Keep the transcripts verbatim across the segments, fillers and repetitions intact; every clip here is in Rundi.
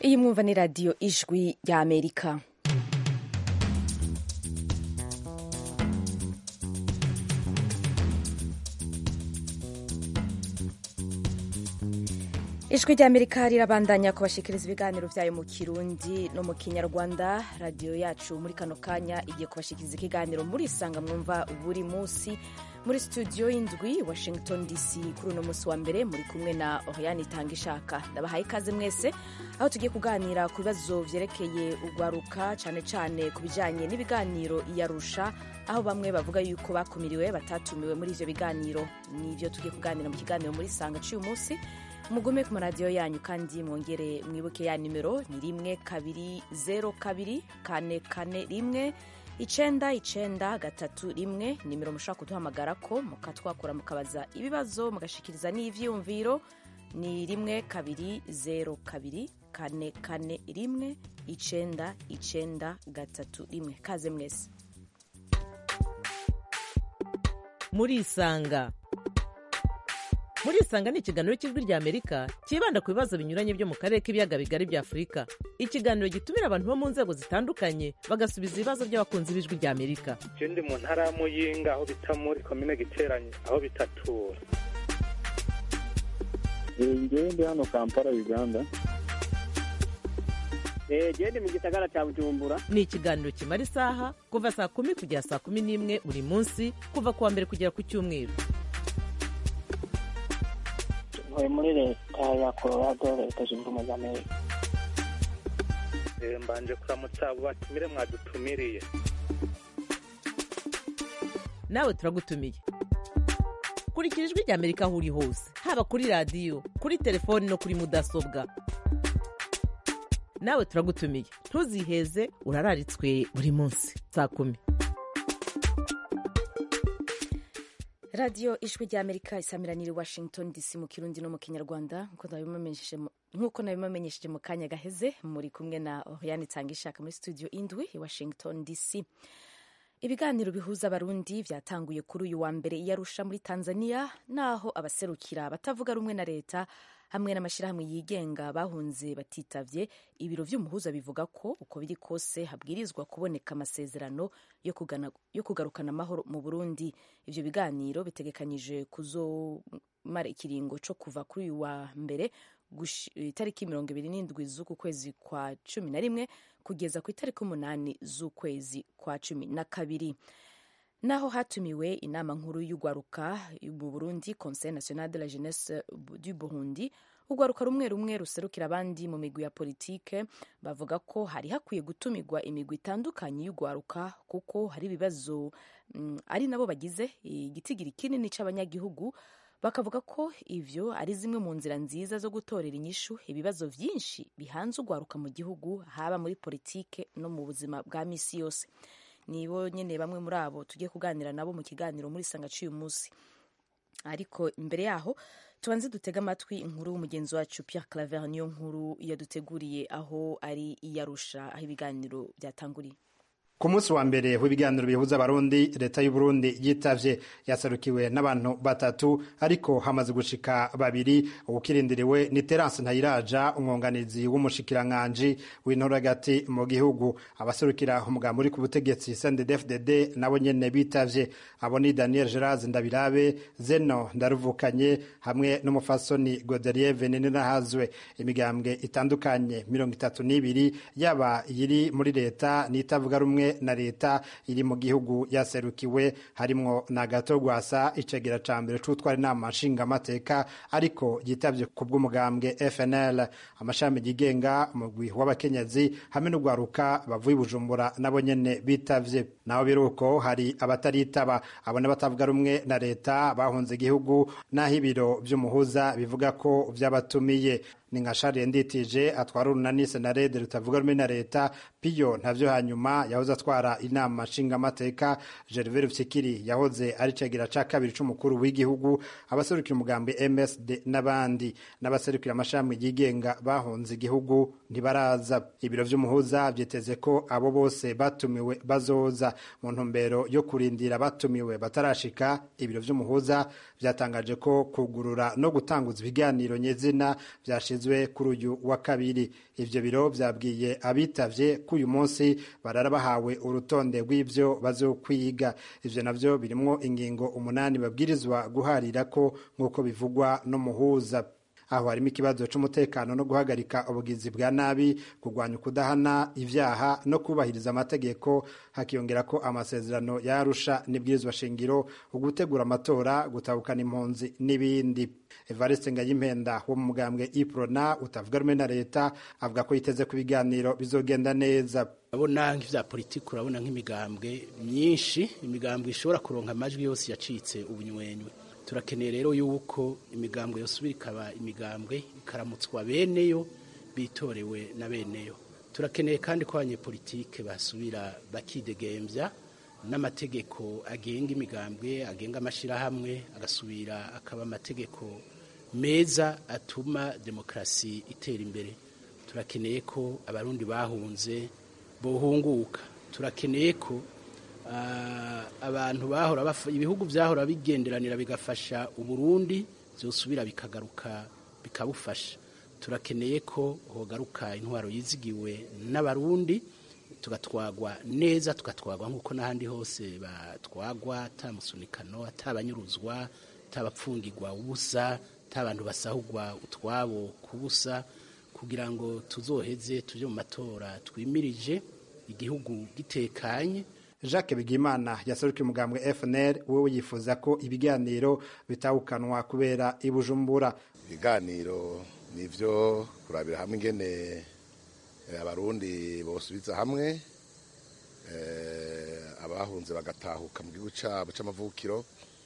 iyi mwumva ni radiyo ijwi rya amerika. ijwi rya amerika rirabandanya kubashikiriza ibiganiro vyayo mu kirundi no mu kinyarwanda. radiyo yacu muri kano kanya igiye kubashikiriza ikiganiro muri isanga mwumva buri munsi muri studio y'indwi Washington D C. kuri uno munsi wa mbere muri kumwe na Oriane Itangishaka. ndabahaye ikaze mwese aho tugiye kuganira ku bibazo vyerekeye urwaruka, cane cane ku bijanye n'ibiganiro iyarusha, aho bamwe bavuga yuko bakumiriwe batatumiwe muri ivyo biganiro. nivyo tugiye kuganira mu kiganiro muri isanga c'uyu munsi. mugume ku maradiyo yanyu kandi mwongere mwibuke ya nimero ni rimwe kabiri zero kabiri kane kane rimwe icenda icenda gatatu rimwe. nimero mushobora kuduhamagara ko mukatwakura mukabaza ibibazo mugashikiriza n'ivyiyumviro ni rimwe kabiri zero kabiri kane kane rimwe icenda icenda gatatu rimwe. kaze mwese muri isanga. muri isanga ni ikiganiro cy'ijwi rya amerika cyibanda ku bibazo binyuranye byo mu karere k'ibiyaga bigari bya afurika. ikiganiro gitumira abantu bo mu nzego zitandukanye bagasubiza ibibazo by'abakunzi b'ijwi rya amerika. je ndi mu ntara ya Muyinga aho bita muri komine Giteranyi aho bitatura. Njyewe ndi hano Kampala Uganda. je ndi mu gisagara cya Bujumbura. ni ikiganiro kimara isaha kuva saa kumi kugera saa kumi n'imwe buri munsi kuva ku wa mbere kugera ku cyumweru. ntuye muri leta ya Colorado, leta zunze ubumwe za Amerika. mbanje kuramutsa abo batumire mwadutumiriye. nawe turagutumiye. kurikira ijwi rya amerika aho uri hose, haba kuri radiyo, kuri telefoni no kuri mudasobwa. nawe turagutumiye, ntuziheze, urararitswe buri munsi saa kumi. radiyo ijwi rya amerika isamiraniye Washington D C mu kirundi no mu kinyarwanda. nk'uko nabibamenyesheje mu kanya gaheze, muri kumwe na Oriane Itangishaka muri studio indwi i Washington D C. ibiganiro bihuza abarundi vyatanguye kuri uyu wa mbere iyarusha muri Tanzania, naho abaserukira batavuga rumwe na leta hamwe n'amashirahamwe yigenga bahunze batitavye. ibiro vy'umuhuza bivuga ko uko biri kose habwirizwa kuboneka amasezerano yo, kugana, yo kugarukana amahoro mu Burundi. ivyo biganiro bitegekanyije kuzomara ikiringo co kuva kuri uyu wa mbere itariki mirongo ibiri n'indwi z'uku kwezi kwa cumi na rimwe kugeza ku itariki umunani z'ukwezi kwa cumi na kabiri. naho hatumiwe inama nkuru y'urwaruka mu Burundi, Conseil National de la Jeunesse du Burundi, urwaruka rumwe rumwe ruserukira abandi mu migwi ya politike bavuga ko hari hakwiye gutumirwa imigwi itandukanye y'urwaruka kuko hari ibibazo mm, ari nabo bagize igitigiri kinini c'abanyagihugu. bakavuga ko ivyo ari zimwe mu nzira nziza zo gutorera inyishu ibibazo vyinshi bihanze urwaruka mu gihugu, haba muri politike no mu buzima bwa misi yose. nibo nyene bamwe muri abo tugiye kuganira nabo mu kiganiro muri sanga c'uyu munsi. ariko imbere yaho tubanze dutega amatwi inkuru y'umugenzi wacu Pierre Claver niyo nkuru yaduteguriye aho ari iyarusha, aho ibiganiro byatanguriye. ku munsi wa mbere w'ibiganiro bihuza abarundi, leta y'u Burundi yitavye yasarukiwe n'abantu batatu, ariko hamaze gushika babiri. ubukirindiriwe ni Terence Ntayiraja, umwunganizi w'umushikiranganji w'intora hagati mu gihugu. abaserukira umugambi uri ku butegetsi C N D D F D D nabo nyene bitavye. abo ni Daniel Gerard Ndabirabe, Zeno Ndaruvukanye hamwe n'umufasoni Godelier Venenahazwe. imigambwe itandukanye mirongo itatu n'ibiri yaba iyiri muri leta n'itavuga rumwe na leta iri mu gihugu yaserukiwe, harimwo na Gato Rwasa, icegera ca mbere c'utwara inama nshingamateka, ariko yitavye ku bw'umugambwe F N L. amashami yigenga, umugwi w'abakenyezi hamwe n'urwaruka bavuye i Bujumbura nabo nyene bitavye. naho biruko hari abataritaba, abo n'abatavuga rumwe na leta bahunze igihugu, naho ibiro vy'umuhuza bivuga ko vyabatumiye. ni nka Charles Nditije atwara urunani Senarede rutavuga rumwe na leta, Piyo ntavyo hanyuma yahoze atwara inama nshingamateka, Gervais Rufyikiri yahoze ari cegera ca kabiri c'umukuru w'igihugu, abaserukira umugambi M S D n'abandi. n'abaserukira amashami yigenga bahunze igihugu ntibaraza. ibiro vy'umuhuza vyiteze ko abo bose batumiwe bazoza. mu ntumbero yo kurindira batumiwe batarashika, ibiro vy'umuhuza vyatangaje ko kugurura no gutanguza ibiganiro nyezina vyashize itunganizwe kuri uyu wa kabiri. Ivyo biro vyabwiye abitavye ko uyu munsi barara bahawe urutonde rw'ivyo bazokwiga. Ivyo navyo birimwo ingingo umunani babwirizwa guharirako nk'uko bivugwa n'umuhuza. Aho harimo ikibazo c'umutekano no guhagarika ubugizi bwa nabi, kurwanya ukudahana ivyaha no kubahiriza amategeko, hakiyongera ko amasezerano ya Arusha n'ibwirizwa shingiro, ugutegura amatora, gutabukana impunzi n'ibindi. Evariste Ngayimpenda wo mu mugambwe Iprona utavuga rumwe na leta avuga ko yiteze ku biganiro bizogenda neza. Urabona nk'ivya politiki, urabona nk'imigambwe myinshi, imigambwe ishobora kuronka amajwi yose yacitse ubunywenywe. Turakeneye rero yuko imigambwe yosubira ikaba imigambwe ikaramutswa beneyo bitorewe na beneyo. Turakeneye kandi ko abanyepolitike basubira bakidegembya n'amategeko agenga imigambwe, agenga amashirahamwe, agasubira akaba amategeko meza atuma demokrasi itera imbere. Turakeneye ko abarundi bahunze bohunguka. Turakeneye ko Uh, abantu bahora ibihugu vyahora bigenderanira bigafasha uburundi byosubira bikagaruka bikabufasha. Turakeneye ko hogaruka intwaro yizigiwe n'abarundi, tugatwagwa neza, tugatwagwa nk'uko n'ahandi hose batwagwa, atamusunikano, atabanyuruzwa, atabapfungirwa ubusa, atabantu basahugwa utwabo kubusa, kugira ngo tuzoheze tuje mu matora twimirije igihugu gitekanye. Jacques Bigimana yaserukiye umugambwe F N L, wewe yifuza ko ibiganiro bitawukanwa kubera ibujumbura. Ibiganiro nivyo kurabira hamwe ingene abarundi bosubiza hamwe, eh, abahunze bagatahuka mu gihugu cabo c'amavukiro,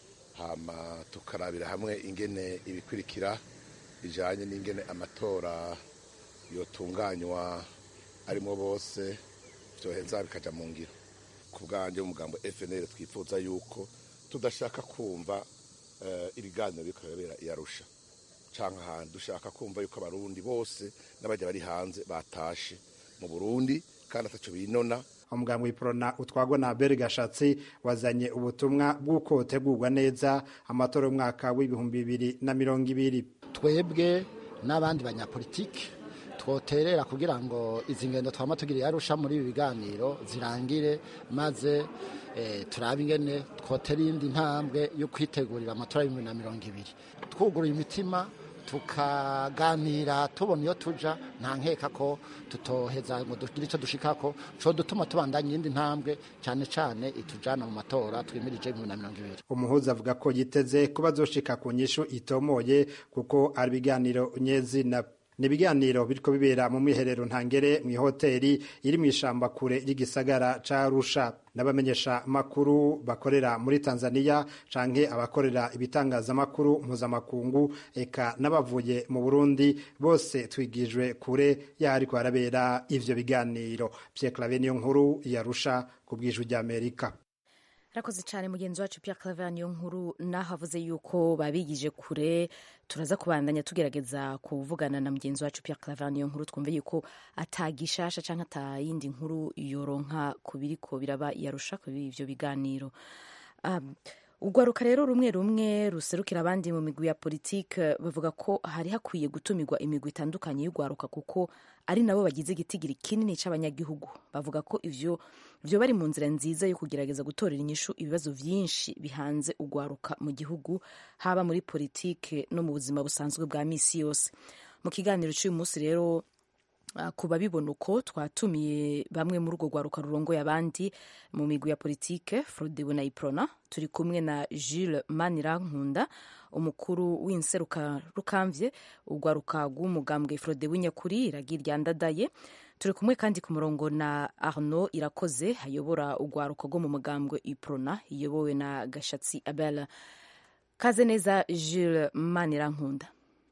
hama tukarabira hamwe ingene ibikurikira bijanye n'ingene amatora yotunganywa arimo bose vyoheza bikaja mu ngiro. Kubwanje umugambo F N L twifuza yuko tudashaka kumva uh, ibiganiro bikorera yarusha canka hantu, dushaka kumva yuko abarundi bose n'abaje bari hanze batashe mu Burundi kandi ataco binona. Umugambo w'Iprona utwagwa na Bergashatsi wazanye ubutumwa bw'uko tegurwa neza amatora y'umwaka w'ibihumbi bibiri na mirongo ibiri. Twebwe n'abandi banyapolitiki twoterera kugira ngo izi ngendo twama tugiriye Arusha muri ibi biganiro zirangire, maze e, turabe ingene twotera indi ntambwe yo kwitegurira amatora y'ibihumbi bibiri na mirongo ibiri. Twugura imitima tukaganira tubona iyo tuja, nta nkeka ko tutoheza ngo dugire ico dushikako co dutuma tubandanya indi ntambwe cyane cyane itujana mu matora twimirije ibihumbi bibiri na mirongo ibiri. Umuhuza avuga ko yiteze kuba zoshika ku nyishu itomoye kuko ari biganiro nyezina. Ni ibiganiro biriko bibera mu mwiherero ntangere mu hoteli iri mu ishamba kure y'igisagara ca Arusha. N'abamenyesha makuru bakorera muri Tanzania canke abakorera ibitangazamakuru mpuzamakungu eka n'abavuye mu Burundi bose twigijwe kure yariko harabera ivyo biganiro. Pierre Claver niyo nkuru yarusha ku bw'ijwi ry'Amerika. Rakoze cyane mugenzi wacu Pierre Claver niyo nkuru, naho avuze yuko babigije kure. Turaza kubandanya tugerageza kuvugana na mugenzi wacu Pierre Claver niyo nkuru twumve yuko atagishasha canke atayindi nkuru yoronka kubiriko biraba yarusha ku ivyo biganiro. Um, Ugwaruka rero rumwe rumwe ruserukira abandi mu migwi ya politike bavuga ko hari hakwiye gutumirwa imigwi itandukanye y'ugwaruka kuko ari nabo bagize igitigiri kinini c'abanyagihugu. Bavuga ko ivyo vyo bari mu nzira nziza yo kugerageza gutorera inyishu ibibazo vyinshi bihanze ugwaruka mu gihugu, haba muri politike no mu buzima busanzwe bwa misi yose. Mu kiganiro cy'uyu munsi rero kuba bibona uko twatumiye bamwe muri urwo rwaruka rurongoye abandi mu migwi ya politike Frodebu na Iprona. Turi kumwe na Jules Manirankunda, umukuru w'inseruka rukamvye urwaruka rw'umugambwe Frodebu nyakuri Iragi Ryandadaye. Turi kumwe kandi ku murongo na Arnaud Irakoze ayobora urwaruka rwo mu mugambwe Iprona iyobowe na Gashatsi Abel. Kaze neza Jules Manirankunda.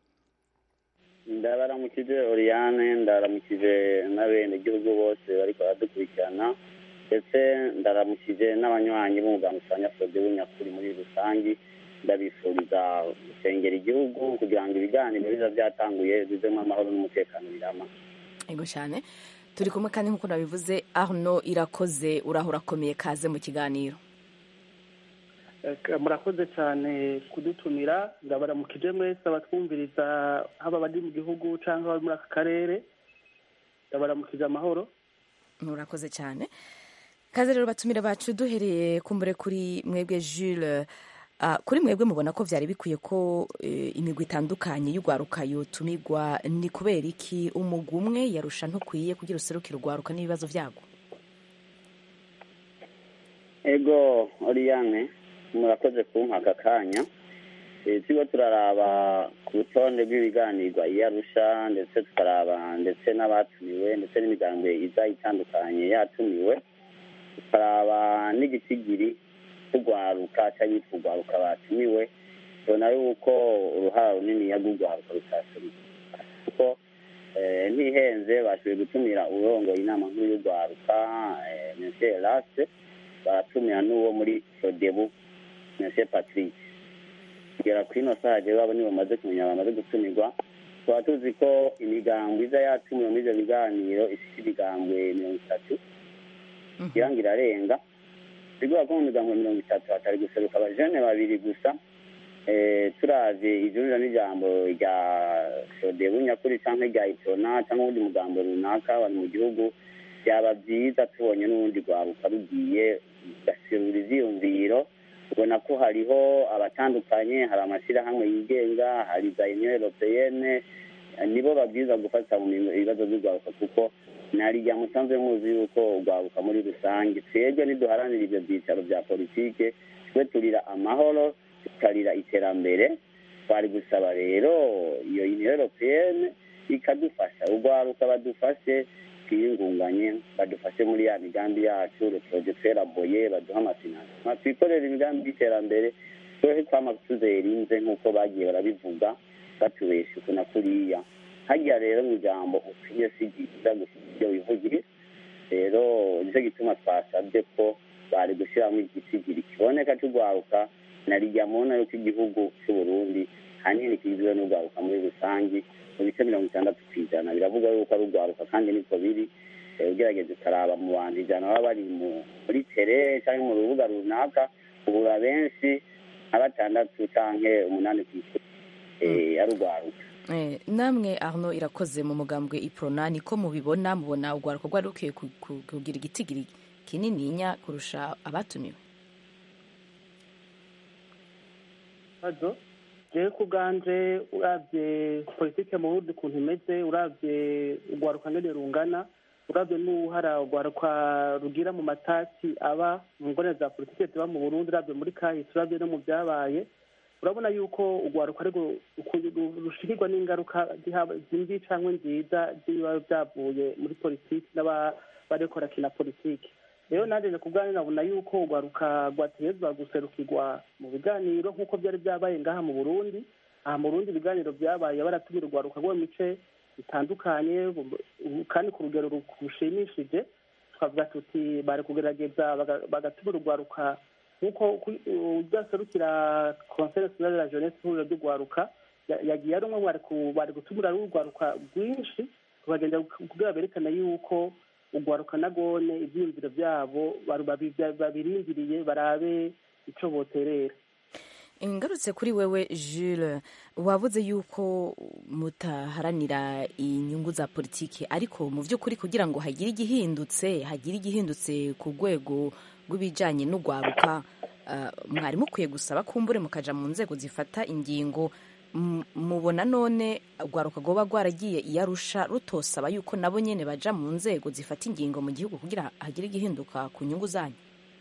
Ndabaramukije Oriane, ndaramukije n'abene gihugu bose bariko baradukurikirana, ndetse ndaramukije n'abanywanyi b'umugambwe usanya Frodebu nyakuri muri rusangi. Ndabifuriza gusengera igihugu kugira ngo ibiganiro biza byatanguye bizemo amahoro n'umutekano birama. Ego cyane. Turi kumwe kandi nk'uko nabivuze Arnaud Irakoze, uraho urakomeye, kaze mu kiganiro. murakoze cyane kudutumira ndabaramukije mwese abatwumviriza haba abari mu gihugu cyangwa abari muri aka karere ndabaramukije amahoro. murakoze cyane. kaze rero batumire bacu duhereye kumbure kuri mwebwe Jules. Uh, kuri mwebwe mubona ko vyari bikwiye ko uh, imigwi itandukanye y'ugwaruka yotumigwa, ni kubera iki umugwi umwe yarusha ntukwiye kugira userukire ugwaruka n'ibibazo vyago? ego Oriane murakoze kumpa aka kanya. Turiko turaraba ku rutonde rw'ibiganirwa i Arusha, ndetse tukaraba ndetse n'abatumiwe ndetse n'imigambwe iza itandukanye yatumiwe, tukaraba n'igitigiri kugwaruka cyangwa kugwaruka batumiwe, tubona yuko uruhara runini yagugwaruka rutaserutse, kuko ntihenze bashoboye gutumira urongoye inama nkuru y'ugwaruka Monsieur Lasse, baratumira n'uwo muri Sodebu Monsieur Patrick. kugera kuri ino saha rero abo nibo bamaze kumenya bamaze gutumirwa. tukaba tuzi ko imigambwe iza yatumiwe muri ibyo biganiro ifite imigambwe mirongo itatu kugira ngo irarenga. bigora ko mu migambwe mirongo itatu hatari guseruka abajene babiri gusa. turavye ijurira n'ijambo rya Sodebu nyakuri canke rya Itona cyangwa uwundi mugambo runaka bari mu gihugu, byaba byiza tubonye n'ubundi rwaruka rugiye gaserura ivyiyumviro. ubona ko hariho abatandukanye, hari amashyirahamwe yigenga, hari za Union Européenne, nibo babwiza gufata mu ibibazo by'urwaruka, kuko narijya musanzwe muzi yuko urwaruka muri rusange twebwe niduharanira ibyo byicaro bya politike, twe turira amahoro, tukarira iterambere. twari gusaba rero iyo Union Européenne ikadufasha, urwaruka badufashe twiyungunganye, badufashe muri ya migambi yacu, reproje tweraboye, baduha amafinansi twikorera imigambi y'iterambere, twehe kwama tuzerinze nk'uko bagiye barabivuga batubesha uku na kuriya. hagiya rero mu ijambo ukwiye sigiza gusiga ibyo wivugira. rero nicyo gituma twasabye ko bari gushyiramo igisigiri kiboneka cy'urwaruka, narijya mubona yuko igihugu cy'u Burundi hanini kigizwe n'urwaruka muri rusange mu bice mirongo itandatu ku ijana biravuga yuko ari urwaruka, kandi niko biri. ugerageza ukaraba mu bantu ijana baba bari muri tere cyangwa mu rubuga runaka, ubura benshi nka batandatu canke umunani ku ijana ari urwaruka. namwe Arnaud Irakoze mu mugambwe Iprona, niko mubibona? mubona urwaruka rwari rukwiye kugira igitigiri kinininya kurusha abatumiwe? jewe ku bwanje uravye politike mu Burundi ukuntu imeze, uravye urwaruka ngene rungana, uravye n'uhara urwaruka rugira mu matati aba mu ngorane za politike ziba mu Burundi, uravye muri kahise, uravye no mu byabaye, urabona yuko urwaruka ariko rushikirwa n'ingaruka zimbi canke nziza z'ibiba byavuye muri politike n'abariko barakina politike. rero nanjye ku bwanjye nabona yuko urwaruka rwategezwa guserukirwa mu biganiro nk'uko byari byabaye ngaha mu Burundi. aha mu Burundi ibiganiro byabaye baratumira urwaruka rwo mu mice bitandukanye kandi ku rugero rushimishije. twavuga tuti bari kugerageza bagatumira urwaruka nk'uko udaserukira Conseil national de la jeunesse ihuriro ry'urwaruka yagiye ari umwe bari gutumira urwaruka rwinshi, bagenda kugira berekana yuko urwaruka nagone ibyiyumviro byabo babirindiriye barabe icyo boterera. Ngarutse kuri wewe Jules, wavuze yuko mutaharanira inyungu za politiki, ariko mu by'ukuri kugira ngo hagire igihindutse hagire igihindutse ku rwego rw'ibijyanye n'urwaruka, mwari mukwiye gusaba kumbure mukaja mu nzego zifata ingingo. mubona none urwaruka rwoba rwaragiye i Arusha rutosaba yuko nabo nyene baja mu nzego zifata ingingo mu gihugu kugira hagire igihinduka ku nyungu zanyu?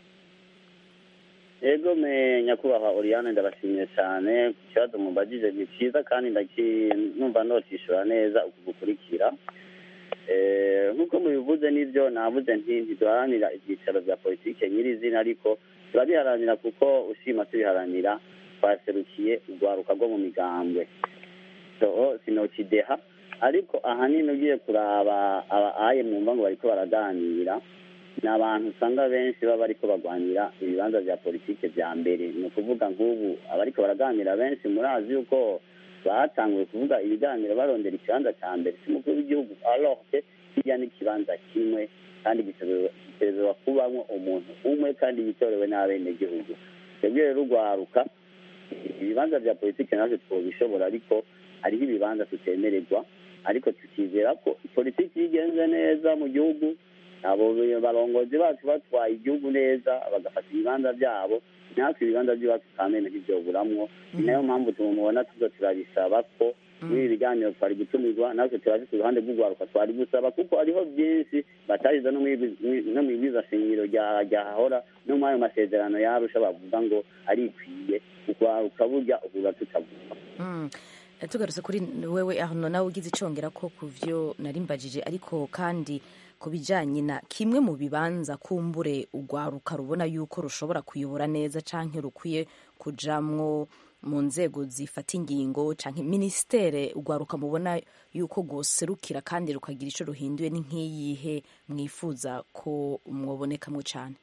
Ego me nyakubahwa Oriane, ndabashimiye cyane ku kibazo mubajije, ni cyiza kandi numva notishura neza ukugukurikira. nk'uko mubivuze n'ibyo navuze nti ntiduharanira ibyicaro bya politike nyirizina, ariko turabiharanira kuko ushima tubiharanira twaserukiye urwaruka rwo mu migambwe, so sinokideha. ariko ahanini ugiye kuraba abaye mwumva ngo bariko baraganira, ni abantu usanga benshi baba bariko bagwanira ibibanza vya politike vya mbere. ni ukuvuga nk'ubu abariko baraganira benshi murazi yuko batanguye kuvuga ibiganiro barondera ikibanza cya mbere si umukuru w'igihugu, alors que kijya n'ikibanza kimwe kandi gitegerezwa kubamwo umuntu umwe kandi yitorewe n'abenegihugu. twebwe rero urwaruka ibibanza bya politiki natwe twobishobora ariko hariho ibibanza tutemererwa ariko tukizera ko politiki iyo igenze neza mu gihugu abo barongozi bacu batwaye igihugu neza bagafata ibibanza byabo natwe ibibanza by'iwacu kamene ntibyoburamwo ni nayo mpamvu tumubona tuza turabisaba ko n'ibi biganiro twari gutumirwa natwe turafite uruhande rw'urwaruka twari gusaba kuko hariho byinshi batariza no mu ibwiza shingiro ryahahora no muri ayo masezerano yarusha bavuga ngo arikwiye urwaruka burya uhura tutavuga tugarutse kuri wewe aho nawe ugize icongera ko ku byo narimbajije ariko kandi ku bijyanye na kimwe mu bibanza kumbure urwaruka rubona yuko rushobora kuyobora neza cyangwa rukwiye kujamwo mu nzego zifata ingingo cyangwa minisiteri urwaruka mubona yuko rwoserukira kandi rukagira icyo ruhinduye ni nk'iyihe mwifuza ko mwobonekamo cyane?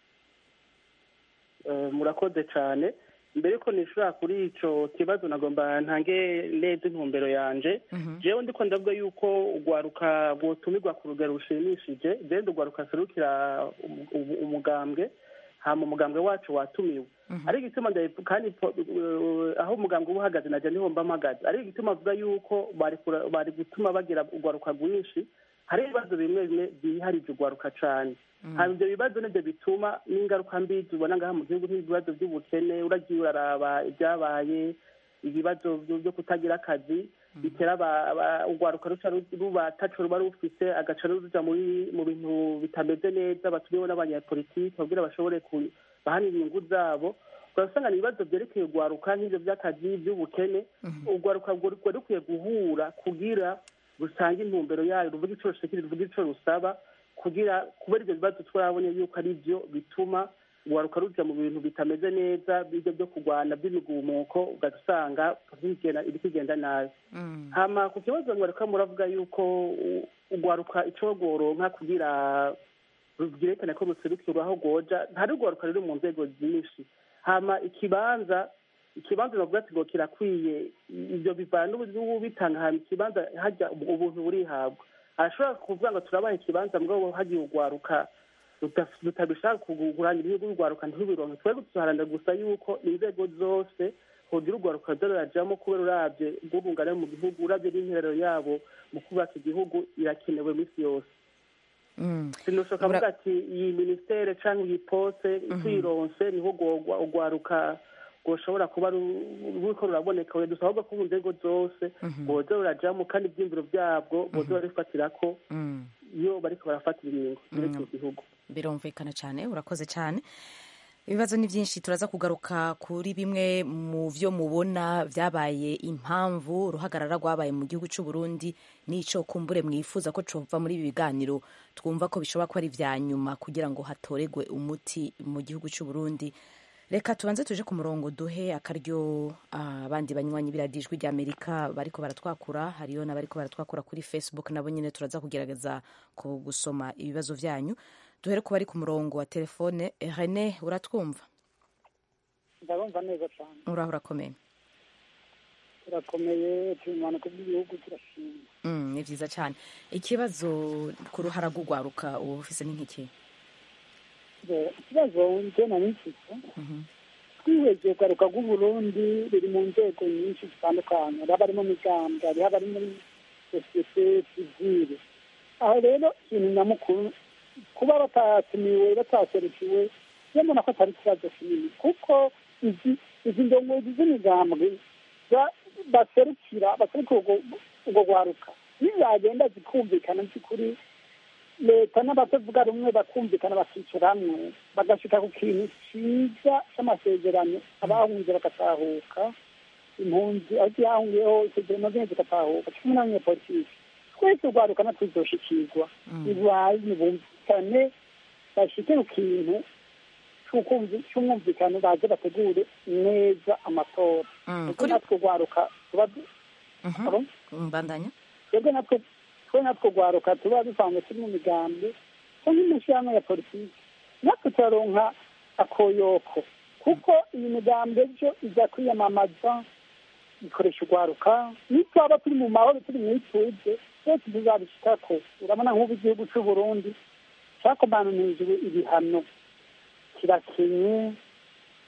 murakoze cyane. mbere yuko nishura kuri icyo kibazo nagomba ntange neza intumbero yanje jewe ndiko ndavuga yuko urwaruka rwotumirwa ku rugero rushimishije jewe urwaruka serukira umugambwe hama umugambwe wacu watumiwe ariko igituma kandi aho umugambwe uba uhagaze naje niho mba mpagaze ariko igituma avuga yuko bari gutuma bagira urwaruka rwinshi hari ibibazo bimwe bimwe byiharije urwaruka cyane hanyuma ibyo bibazo nibyo bituma n'ingaruka mbi tubona ngaha mu gihugu nk'ibibazo by'ubukene uragiye uraraba ibyabaye ibibazo byo kutagira akazi bitera urwaruka ruba taco ruba rufise agaca ruja mu bintu bitameze neza batumiwe n'abanyapolitiki kugira bashobore bahanira inyungu zabo urasanga ni ibibazo byerekeye urwaruka nk'ibyo by'akazi by'ubukene urwaruka rwari rukwiye guhura kugira rusanga intumbero yayo ruvuga ico rushikira ruvuga ico rusaba kugira kubera ibyo bibazo twarabonye yuko ari byo bituma urwaruka ruja mu bintu bitameze neza bijya byo kurwana by'imigumuko ugasanga iri kugenda nabi hama ku kibazo mwariko muravuga yuko urwaruka ico rworonka kugira rubyerekane ko ruserukira aho rwoja ntari urwaruka ruri mu nzego nyinshi hama ikibanza ikibanza bavuga ati ngo kirakwiye ibyo bivana n'ubitanga hama ikibanza hajya ubuntu burihabwa arashobora kuvuga ngo turabaha ikibanza mugabo hagiye urwaruka rutabishaka kugurangira ibihugu urwaruka ntirubironke twebwe tuzaharanira gusa yuko inzego zose hogira urwaruka rurajamo kubera uravye rw'ubungane mu gihugu uravye n'interero yabo mu kubaka igihugu irakenewe misi yose sinushoka avuga ati iyi ministere canke iyi poste twironse niho urwaruka rwoshobora kuba ruriko ruraboneka we dusaba ahubwo ko mu nzego zose boza rurajamo kandi ivyiyumviro vyabwo boza barifatirako iyo bariko barafatira ingingo zerekeye igihugu. Birumvikana cyane, urakoze cyane. Ibibazo ni byinshi, turaza kugaruka kuri bimwe mu vyo mubona vyabaye impamvu uruhagarara rwabaye mu gihugu cy'u Burundi n'ico kumbure mwifuza ko cova muri ibi biganiro twumva ko bishobora kuba ari vya nyuma kugira ngo hatoregwe umuti mu gihugu cy'u Burundi. Reka tubanze tuje ku murongo duhe akaryo abandi banywanyi biradijwe rya Amerika bariko baratwakura, hariyo n'abariko baratwakura kuri Facebook nabo nyene turaza kugerageza ko gusoma ibibazo vyanyu. Duhere ku bari ku murongo wa telefone. René, uratwumva? Ndabumva neza cyane. Uraho urakomeye? Turakomeye, tumana ku by'igihugu turashima. Mm, ni vyiza cyane. Ikibazo ku ruhara rw'urwaruka ubu ufise ni nk'iki? Ikibazo nje na nifise. Twihweje urwaruka rw'Uburundi ruri mu nzego nyinshi zitandukanye, raba ari mu migambwe, raba ari muri sosiyete sivile. Aho rero ikintu nyamukuru kuba batatumiwe bataserukiwe iyo mbona ko atari ikibazo kinini kuko izi izi ndongozi z'imigambwe baserukira baserukira urwo rwaruka nizagenda zikumvikana by'ukuri leta n'abatavuga rumwe bakumvikana bakicara hamwe bagashika ku kintu cyiza cy'amasezerano abahunze bagatahuka impunzi aho zihahungiyeho isezerano zimwe zigatahuka kimwe n'abanyepolitiki twese urwaruka natwe tuzoshikirwa ibaye nibumvikane bashike ku kintu cy'umwumvikano baze bategure neza amatora kuko natwe urwaruka tuba mbandanya twebwe natwe twe natwe urwaruka tuba dusanzwe turi mu migambi cyangwa imishyirahamwe ya politiki natwe turaronka akoyoko kuko iyi migambi ejo iza kwiyamamaza ikoresha urwaruka nitwaba turi mu mahoro turi mu ituze twese tuzabishikako urabona nk'ubu igihugu cy'u Burundi cyakomananirijwe ibihano kirakenye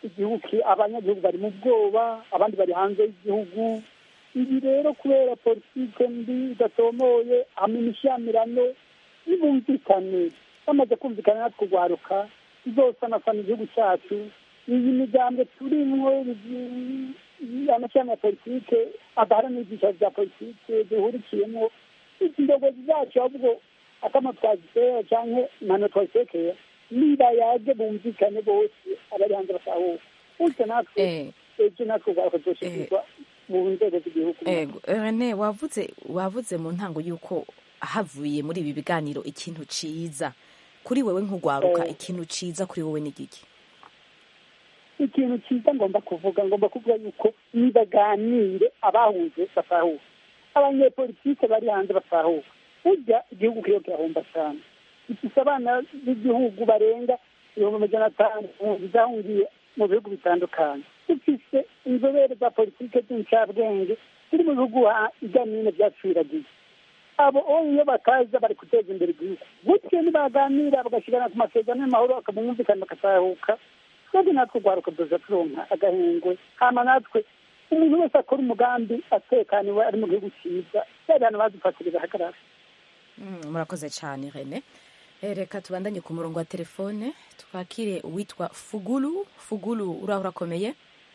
igihugu abanyagihugu bari mu bwoba abandi bari hanze y'igihugu. Ibi rero kubera politike mbi idatomoye hamwe n'ishyamirano n'ibumvikane bamaze kumvikana natwe urwaruka tuzosanasana igihugu cyacu. Iyi migambwe turimwo amashyamba ya politike adaharanira ibyicaro bya politike duhurikiyemo indongozi zacu ahubwo akama twazitera canke impano twazitekeye niba yaje bumvikane bose abari hanze basahuka utyo natwe ejo natwe urwaruka tuzoshikirwa mu nzego z'igihugu. Rene, wavuze wavuze mu ntango y'uko havuye muri ibi biganiro ikintu ciza kuri wewe nk'urwaruka. Ikintu ciza kuri wewe ni giki? Ikintu cyiza ngomba kuvuga ngomba kuvuga yuko nibaganire abahuze basahuka, abanyepolitike bari hanze basahuka. Burya igihugu kiyo kirahomba cyane. Ifise abana b'igihugu barenga ibihumbi amajana atanu zahungiye mu bihugu bitandukanye. Ifise inzobere za politike z'incabwenge ziri mu bihugu iganine byaciragiye. Abo iyo bakaza bari guteza imbere igihugu. Gutyo nibaganira bagashigana ku masezerano y'amahoro akamumvikana bakasahuka. Kandi natwe urwaruka duza turonka agahengwe. Hama natwe umuntu wese akora umugambi atekaniwe ari mu gihugu cyiza yari hano badufatiriza hagarara. Murakoze cyane Rene. Reka tubandanye ku murongo wa telefone twakire uwitwa Fugulu. Fugulu uraho urakomeye?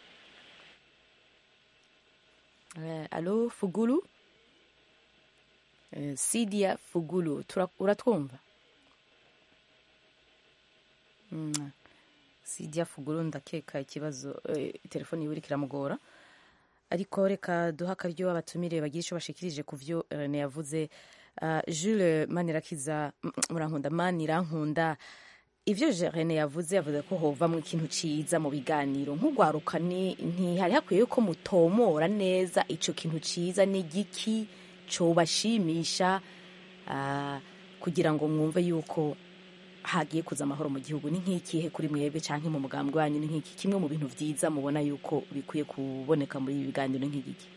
Eh, alo Fugulu? Eh, Sidia Fugulu uratwumva? Mm. Sidia Fugulu ndakeka ikibazo eh, telefone yiwe kiramugora. Ariko reka duha akaryo abatumire bagira ico bashikirije kuvyo Rene yavuze. Uh, Jules Manirakiza murankunda Manirankunda, ivyo Rene yavuze yavuze ko hova mu ikintu ciza mu biganiro nk'urwaruka ni ntihari hakwiye ko mutomora neza ico kintu ciza ni giki co bashimisha uh, kugira ngo mwumve yuko hagiye kuza amahoro mu gihugu. Ni nk'ikihe kuri mwebwe canke mu mugambwe wanyu? Ni nk'iki kimwe mu bintu vyiza mubona yuko bikwiye kuboneka muri ibi biganiro? Ni nk'iki?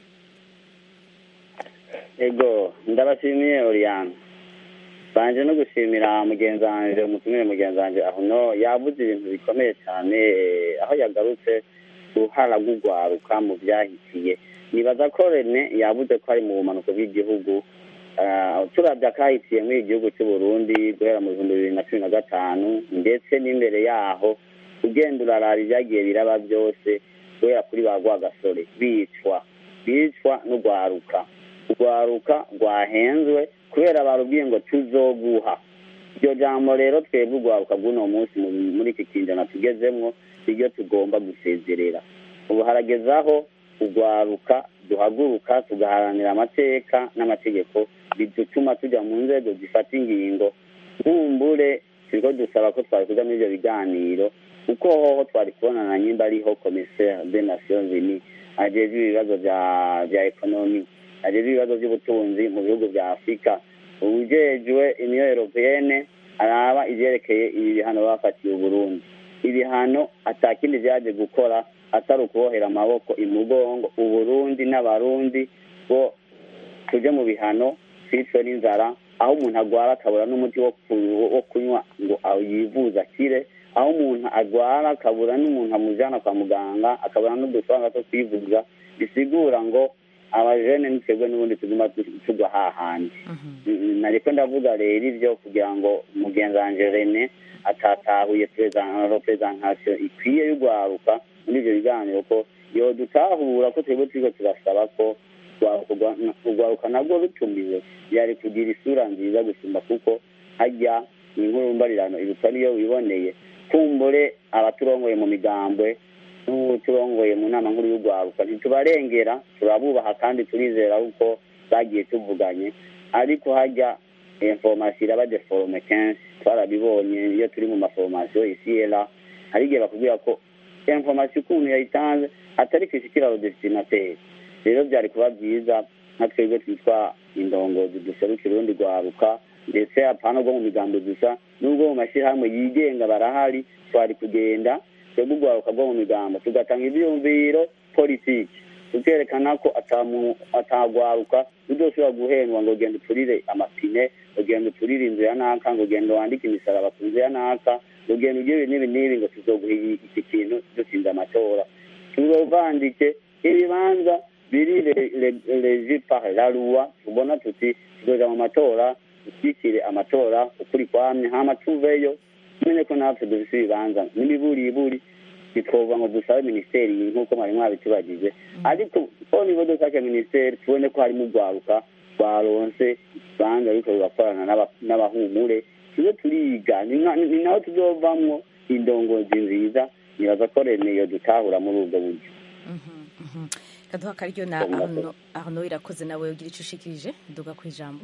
Ego ndabashimiye Oriana, banje no gushimira mugenzi wanje umutumire mugenzi wanje aho no yavuze ibintu bikomeye cyane, aho yagarutse uruhara rw'urwaruka mu byahitiye. Nibaza ko Rene yavuze ko ari mu bumanuko bw'igihugu, turabye akahitiye muri igihugu cy'u Burundi guhera mu bihumbi bibiri na cumi na gatanu ndetse n'imbere yaho ugenda urarara ibyagiye biraba byose guhera kuri ba Rwagasore bicwa bicwa n'urwaruka. Urwaruka rwahenzwe kubera barubwiye ngo tuzoguha. Iryo jambo rero twebwe urwaruka bw'uno munsi muri iki kinjana tugezemwo iryo tugomba gusezerera. Ubu haragezaho urwaruka duhaguruka tugaharanira amateka n'amategeko bidutuma tujya mu nzego zifata ingingo. Nkumbure turiko dusaba ko twari kuja muri ivyo biganiro kuko hoho twari kubonana nyimba ariho commissaire des Nations Unies ajejwe ibibazo vya vya ekonomi, ajejwe ibibazo by'ubutunzi mu bihugu vya Afurika, ujejwe Union Européenne araba ivyerekeye ibi bihano bafatiye Burundi. Ibihano atakindi vyaje gukora atari ukubohera amaboko imugongo Uburundi n'abarundi bo tuje mu bihano twicwe n'inzara, aho umuntu agwara akabura n'umuti wo kunywa ngo yivuza akire, aho umuntu agwara akabura n'umuntu amujana kwa muganga akabura n'udufaranga two kwivuza. Bisigura ngo abajene nitwebwe n'ubundi tuguma tugwa hahandi. Nariko ndavuga rero ivyo kugira ngo mugenzi wanje Rene atatahuye representation ikwiye y'urwaruka muri ivyo biganiro ko yodutahura ko twebwe turiko turasaba ko urwaruka nabwo rutumiwe yari kugira isura nziza gusumba, kuko hajya inkuru mbarirano iruta niyo wiboneye. Kumbure abaturongoye mu migambwe n'uturongoye mu nama nkuru y'urwaruka ntitubarengera, turabubaha kandi turizera uko bagiye tuvuganye, ariko hajya information iraba deforme kenshi. Twarabibonye iyo turi mu maformation ici et là, hari igihe bakubwira ko information ukuntu yayitanze atari kwishikira destinataire. Rero byari kuba byiza nka twebwe twitwa indongozi duserukira urundi rwaruka, ndetse apana rwo mu migambo gusa n'ubwo mu mashyirahamwe yigenga barahari, twari kugenda twebwe urwaruka rwo mu migambo tugatanga ivyumviro politiki, tukerekana ko atagwaruka udoshobora guhendwa ngo genda uturire amapine, ugenda uturire inzu ya naka, ngo genda wandike imisaraba ku nzu ya naka, ugenda ugira ibi n'ibi n'ibi ngo tuzoguha iki kintu dutsinze amatora tuzovandike ibibanza biri regi par la loi tubona tuti tuzoja mu matora dushyikire amatora ukuri kwamye hama tuveyo tumenye ko natwe dufise ibibanza n'imiburiburi bitwoba ngo dusabe minisiteri nk'uko mwari mwabitubagije ariko ko nibo dusake minisiteri tubone ko harimo urwaruka rwaronse ibanza ariko rugakorana n'abahumure tuzo turiga ni naho tuzovamwo indongozi nziza nibaza ko remeyo dutahura muri ubwo buryo kaduha akaryo na Arnaud irakoze nawe ugira icyo ushikirije duga ku ijambo.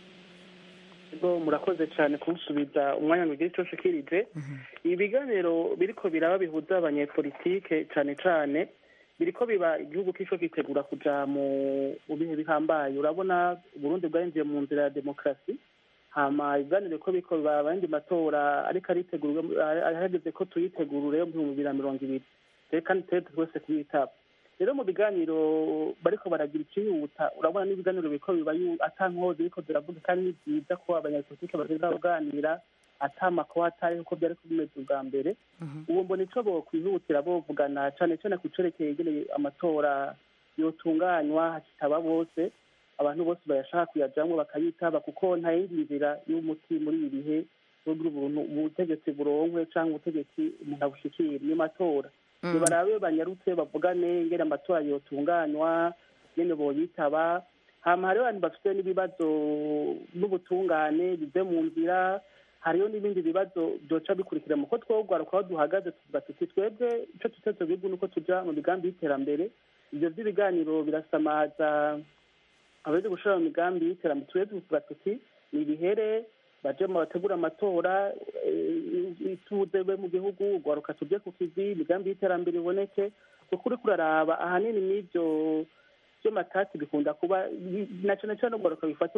Murakoze cyane kunsubiza umwanya ngo ugire icyo ushikirije. Ibi biganiro biriko biraba bihuza abanyepolitike cyane cyane biriko biba igihugu kico gitegura kuja mu bihe bihambaye. Urabona Burundi bwarinjiye mu nzira ya demokarasi hama ibiganiro ko biko biba abandi matora ariko aritegurwa ahageze ko tuyitegurure yo mu bihumbi bibiri na mirongo ibiri kandi twese twitaba. Rero mu biganiro bariko baragira ikihuta urabona n'ibiganiro biko biba atankoze biko ziravuga kandi byiza ko abanyapolitike bagenda kuganira atamakoha atari uko byari kumeze ubwa mbere ubu mbona ico bokwihutira bovugana cane cane ku cerekeye ingene amatora yotunganywa hakitaba bose abantu bose bayashaka kuyajamwo bakayitaba kuko nta yindi nzira y'umuti muri ibi bihe ubutegetsi buronkwe canke ubutegetsi umuntu abushikira ni matora barabe banyarutse bavugane ingene amatora yotunganywa nyene boyitaba hama hariho abantu bafite n'ibibazo n'ubutungane bive mu nzira hariyo n'ibindi bibazo byoca bikurikira mu ko twogwaruka aho duhagaze tuvuga tuti twebwe ico tutetse bigu nuko tuja mu migambi y'iterambere ivyo vy'ibiganiro birasamaza abaje gushora mu migambi y'iterambere twebwe tuvuga tuti ni ibihere baje mu bategura amatora ituzebe mu gihugu ugwaruka tuje ku kivi imigambi y'iterambere iboneke ukuri kuraraba ahanini n'ivyo byo matati bikunda kuba na cyane cyane ugwaruka bifata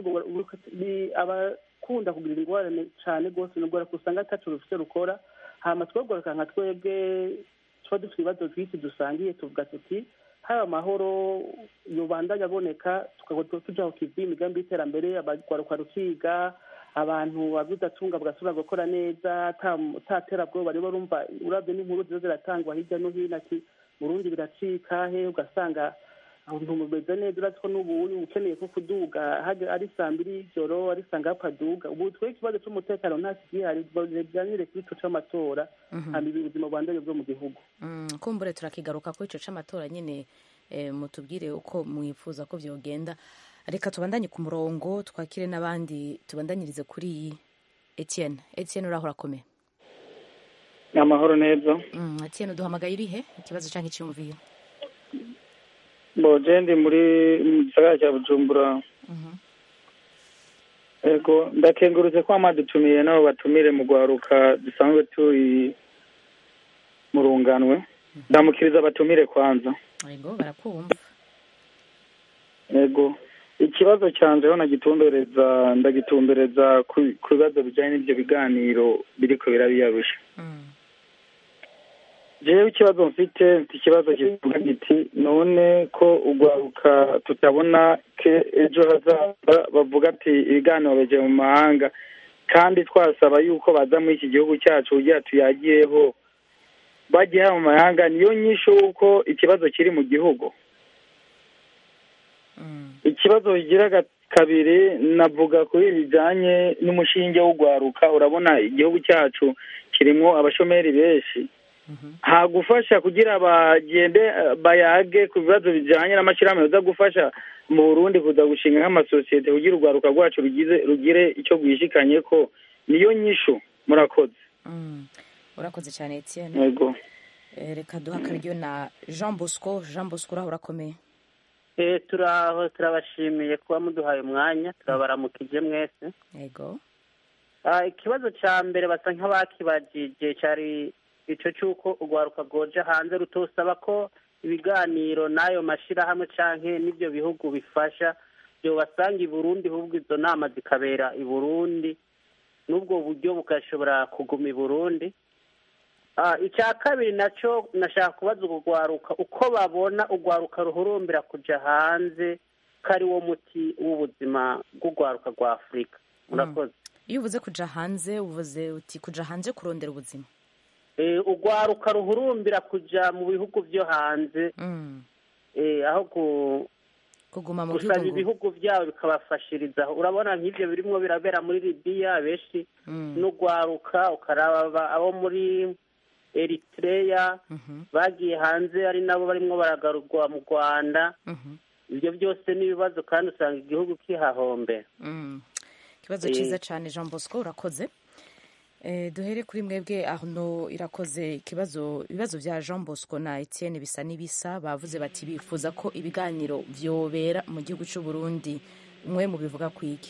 abakunda kugira ingorane cyane rwose n'ugwaruka usanga atacu rufite rukora hama twogwaruka nka twebwe tuba dufite ibibazo byinshi dusangiye tuvuga tuti haba amahoro yobandanya aboneka tuja ku kivi imigambi y'iterambere abagwaruka rukiga abantu babidatunga bagasubira gukora neza ataterabwoba rero urumva urabye n'inkuru ziza ziratangwa hirya no hino ati Burundi biracika he ugasanga abantu mumeze neza uratse ko n'ubu ukeneye ko kuduga ari saa mbiri y'ijoro ari saa ngapi aduga ubu twe ikibazo cy'umutekano nta kigihari bijyanire kuri ico c'amatora hama ubuzima bwandanye bwo mu gihugu kumbure turakigaruka ko ico c'amatora nyine mutubwire uko mwifuza ko vyogenda reka tubandanye ku murongo twakire n'abandi tubandanyirize kuri Etienne. Etienne uraho urakomeye? Amahoro neza. Mm, Etienne duhamagaye urihe? Ikibazo canke cyumviye? Bo jendi muri mu gisagara cya Bujumbura. Mhm. Ego ndakengurutse ko amadutumiye nabo batumire mu gwaruka dusanzwe turi mu runganwe. Ndamukiriza batumire kwanza. Ego barakumva. Ego ikibazo cyanjeho nagitumbereza ndagitumbereza ku bibazo bijyanye n'ibyo biganiro biriko birabiyarusha jewe ikibazo mfite ikibazo kivuga giti none ko ugwaruka tutabona ke ejo hazaza bavuga ati ibiganiro beje mu mahanga kandi twasaba yuko baza muri iki gihugu cyacu ugiye tuyagiyeho bagiye mu mahanga niyo nyisho uko ikibazo kiri mu gihugu. Ikibazo kigira kabiri navuga kuri bijanye n'umushinge w'ugwaruka urabona igihugu cyacu kirimo abashomeri benshi ha gufasha kugira bagende bayage ku bibazo bijanye n'amashirahamwe yo gufasha mu Burundi kuza gushinga nk'amasosiyete kugira ugwaruka rwacu rugize rugire icyo gwishikanye ko niyo nyisho murakoze. Urakoze cyane Etienne. Yego. Reka duha akaryo na Jean Bosco. Jean Bosco uraho urakomeye? Eh turaho turabashimiye kuba muduhaye umwanya turabaramukije mwese. Yego. Ah ikibazo ca mbere basa nk'abakibajije cari ico cyuko ugwaruka goja hanze rutosaba ko ibiganiro nayo mashira hamwe canke n'ibyo bihugu bifasha byo basanga i Burundi hubwo izo nama zikabera i Burundi nubwo buryo bukashobora kuguma i Burundi. Ah icya kabiri naco nashaka kubaza ugwaruka uko babona ugwaruka ruhurumbira kuja hanze kari wo muti w'ubuzima bw'ugwaruka rwa Afrika. Murakoze. Iyo uvuze kuja hanze uvuze uti kuja hanze kurondera ubuzima. eh, urwaruka ruhurumbira kuja mu bihugu vyo hanze eh, aho ku kuguma mu gusaba gihugu ibihugu byabo bikabafashiriza. Urabona nk'ivyo birimwo birabera muri Libya, benshi n'urwaruka ukaraba abo muri Eritrea bagiye hanze ari nabo barimwo baragarurwa mu Rwanda. Ivyo byose n'ibibazo kandi usanga igihugu kihahombera. ikibazo cyiza cyane Jean Bosco urakoze. Eh, duhere kuri mwebwe aho irakoze ikibazo ibibazo vya Jean Bosco na Etienne bisa n'ibisa bavuze bati bifuza ko ibiganiro vyobera mu gihugu cy'u Burundi, mwe mu bivuga kwiki?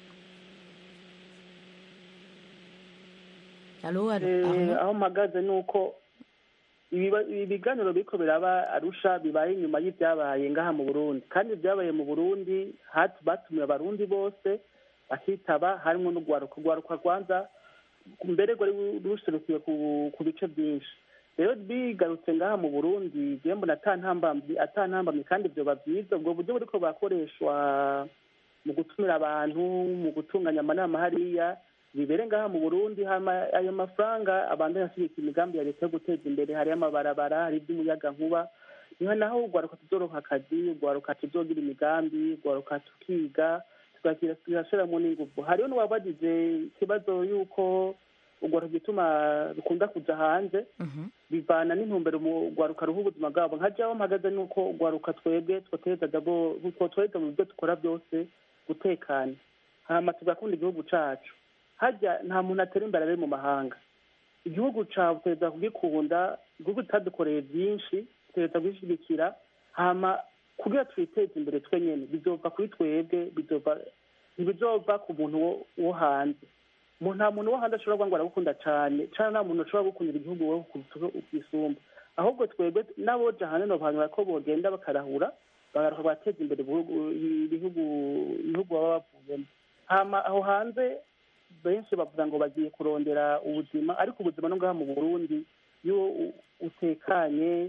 Allo Eh, aho mpagaze nuko ibiba- ibiganiro biriko biraba Arusha bibaye inyuma y'ivyabaye ngaha mu Burundi, kandi ibyabaye mu Burundi hatu batumiye abarundi bose bakitaba, harimo n'urwaruka urwaruka rwanza mbere rwari ruserukiye ku ku bice byinshi. Rero bigarutse ngaha mu Burundi je mbona atantambambi atantambamye kandi vyoba vyiza, ubwo buryo buriko bakoreshwa mu gutumira abantu mu gutunganya amanama hariya bibere ngaha mu Burundi. Hama ayo mafaranga abandanya asubika imigambi ya leta yo guteza imbere, hari amabarabara, hari iby'umuyaga nkuba, niho naho urwaruka tuzoronka akazi, urwaruka tuzogira imigambi, urwaruka tukiga tukakira turashiramo n'inguvu. Hariho n'uwabagize ikibazo yuko urwaruka gituma rukunda kuja hanze bivana n'intumbero mu rwaruka ruha ubuzima bwabo. nka jaho mpagaze nuko urwaruka twebwe twoteza dabo twoteza mu byo dukora byose gutekana, hama tugakunda igihugu cacu. Hajya nta muntu atera imbere ari mu mahanga, igihugu cawe uteza kugikunda, igihugu utadukoreye byinshi uteza kugishigikira, hama kugira twiteze imbere twenyene bizova kuri twebwe, bizova ntibizova ku muntu wo, wo hanze. Mu nta muntu wo hanze ashobora kuvuga ngo aragukunda cane cane, nta muntu ashobora gukundira igihugu wowe ukisumba, ahubwo twebwe n'aboja hanze nobanura ko bogenda bakarahura bagaruka bateza imbere ibihugu ibihugu baba bavuyemo. Hama aho hanze benshi bavuga ngo bagiye kurondera ubuzima, ariko ubuzima no ngaha mu Burundi iyo utekanye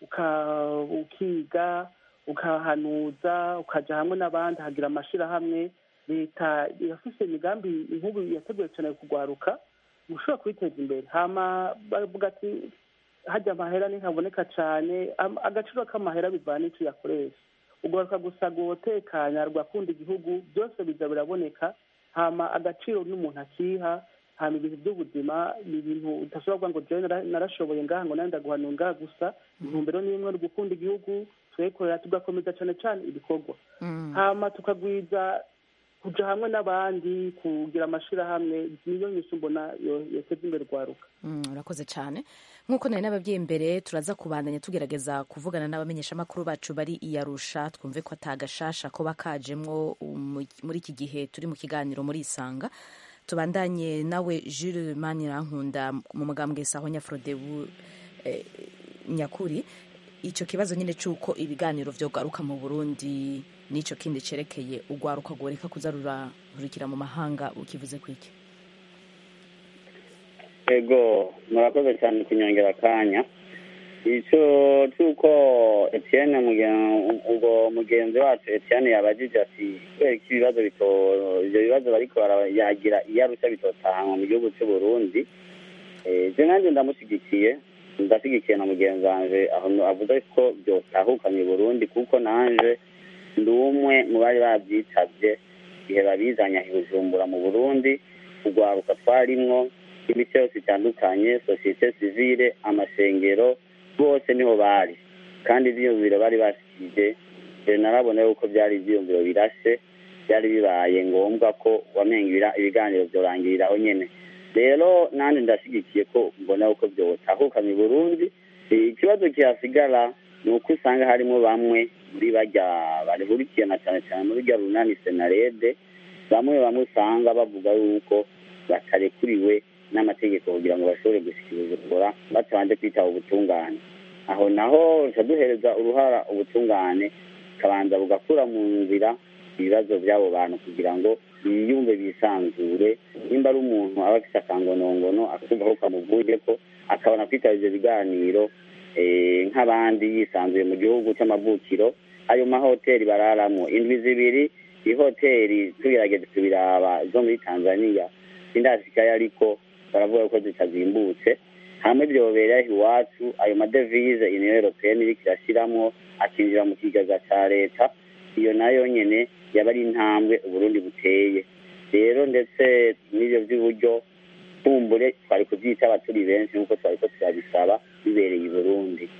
ukiga ukahanuza ukaja hamwe n'abandi hagira amashirahamwe, leta irafise imigambi nk'ubu yateguye cyane kugwaruka mushobora kwiteza imbere. Hama bavuga ati hajya amahera ntihaboneka cyane, agaciro k'amahera bivana n'icyo yakoresha. Ugaruka gusa gutekanya rwakunda igihugu byose biza biraboneka, hama agaciro n'umuntu akiha, hama ibintu by'ubuzima ni ibintu udashobora kuvuga ngo jewe narashoboye ngaha ngo nandi ndaguhanura ngaha gusa. Intumbero ni imwe, gukunda igihugu twekorera tugakomeza cyane cyane ibikorwa, hama tukagwiza kuja hamwe n'abandi kugira amashirahamwe. Niyo nyinshi mbona yoteza imbere rwaruka. urakoze cyane. nk'uko nari n'ababyeyi mbere turaza kubandanya tugerageza kuvugana n'abamenyeshamakuru bacu bari i Arusha, twumve ko atagashasha ko bakajemwo muri iki gihe turi mu kiganiro muri Isanga. Tubandanye nawe Jules Manirankunda mu mugambwe Saho Nyafrodebu eh, nyakuri. Ico kibazo nyine cyuko ibiganiro vyo garuka mu Burundi nico kindi cerekeye ugwaruka goreka kuzarura rurikira mu mahanga, ukivuze kwiki? Ego murakoze cyane kunyongera akanya. Ico cyuko Etienne ubwo mugenzi wacu Etienne yabajije ati kweri ibibazo bito ibyo bibazo bariko yagira iyarusha bitotahanwa mu gihugu cy'u Burundi. Eh je nanje ndamushigikiye ndasigikiye na mugenzi wanje aho avuga ko byotahuka mu Burundi, kuko nanje ndi umwe mu bari babyitavye igihe babizanya i Bujumbura mu Burundi. Urwaruka twarimwo imico yose itandukanye, sosiyete sivile, amashengero, bose niho bari, kandi ivyiyumviro bari bashikije narabona yuko byari ivyiyumviro birashe, byari bibaye ngombwa ko wamenga ibiganiro vyorangiriraho nyene. Rero nandi ndashigikiye ko mbona uko byotahuka mu Burundi. Ikibazo kihasigara ni uko usanga harimo bamwe muri barya barihurikiye na cyane cyane muri rya runani Senarede, bamwe bamwe usanga bavuga yuko batarekuriwe n'amategeko kugira ngo bashobore gushikiriza ukora batabanje kwitaba ubutungane. Aho naho duhereza uruhara ubutungane kabanza bugakura mu nzira ibibazo by'abo bantu kugira ngo biyumve bisanzure. Nimba ari umuntu aba afite akangonongono akumva ko kamuvuye ko akabona kwitaba ivyo biganiro nk'abandi yisanzuye mu gihugu cy'amavukiro. Ayo mahoteli bararamo indwi zibiri, ihoteli tugerageje kubiraba zo muri Tanzania sindashikayo, ariko baravuga ko zitazimbutse. hamwe byobera iwacu ayo madevize union européenne iriko irashiramwo akinjira mu kigega ca leta, iyo nayo nyene yaba ari intambwe uburundi buteye. Rero ndetse n'ivyo vy'uburyo kumbure twari kuvyitaba turi benshi nk'uko twariko turabisaba bibereye i burundi.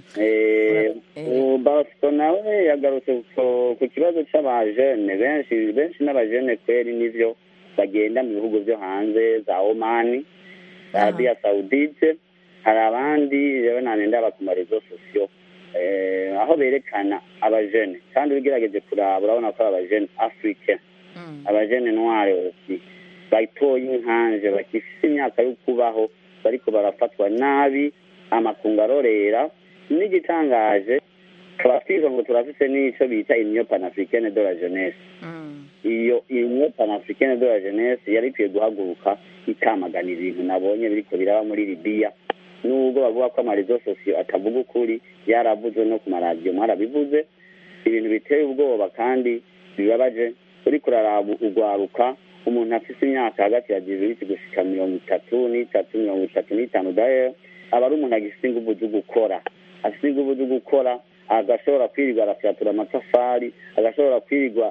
Basco nawe yagarutse ku kibazo c'abajene benshi benshi n'abajene kweri n'ivyo bagenda mu bihugu vyo hanze za Omani, Arabia Saudite, hari abandi rero nane ndaba ku marezo sosiyo aho berekana abajene kandi ugerageje kuraba urabona ko abajene Afrique abajene noire aussi bayitoye inkanje bakifise imyaka yo kubaho bariko barafatwa nabi amakungu arorera. N'igitangaje tukaba twiga ngo turafise n'ico bita Union Panafricaine de la Jeunesse. Iyo Union Panafricaine de la Jeunesse yari ikwiye guhaguruka ikamagana ibintu nabonye biriko biraba muri Libya, nubwo bavuga ko amarezo sosiyo atavuga ukuri, yaravuzwe no ku maradiyo mwarabivuze, ibintu biteye ubwoba kandi bibabaje. Uriko uraraba ugwaruka umuntu afise imyaka hagati ya zibiri gushika mirongo itatu n'itatu mirongo itatu n'itanu daye aba ari umuntu agifise inguvu zo gukora, afise inguvu zo gukora, agashobora kwirirwa arafyatura amatafari, agashobora kwirirwa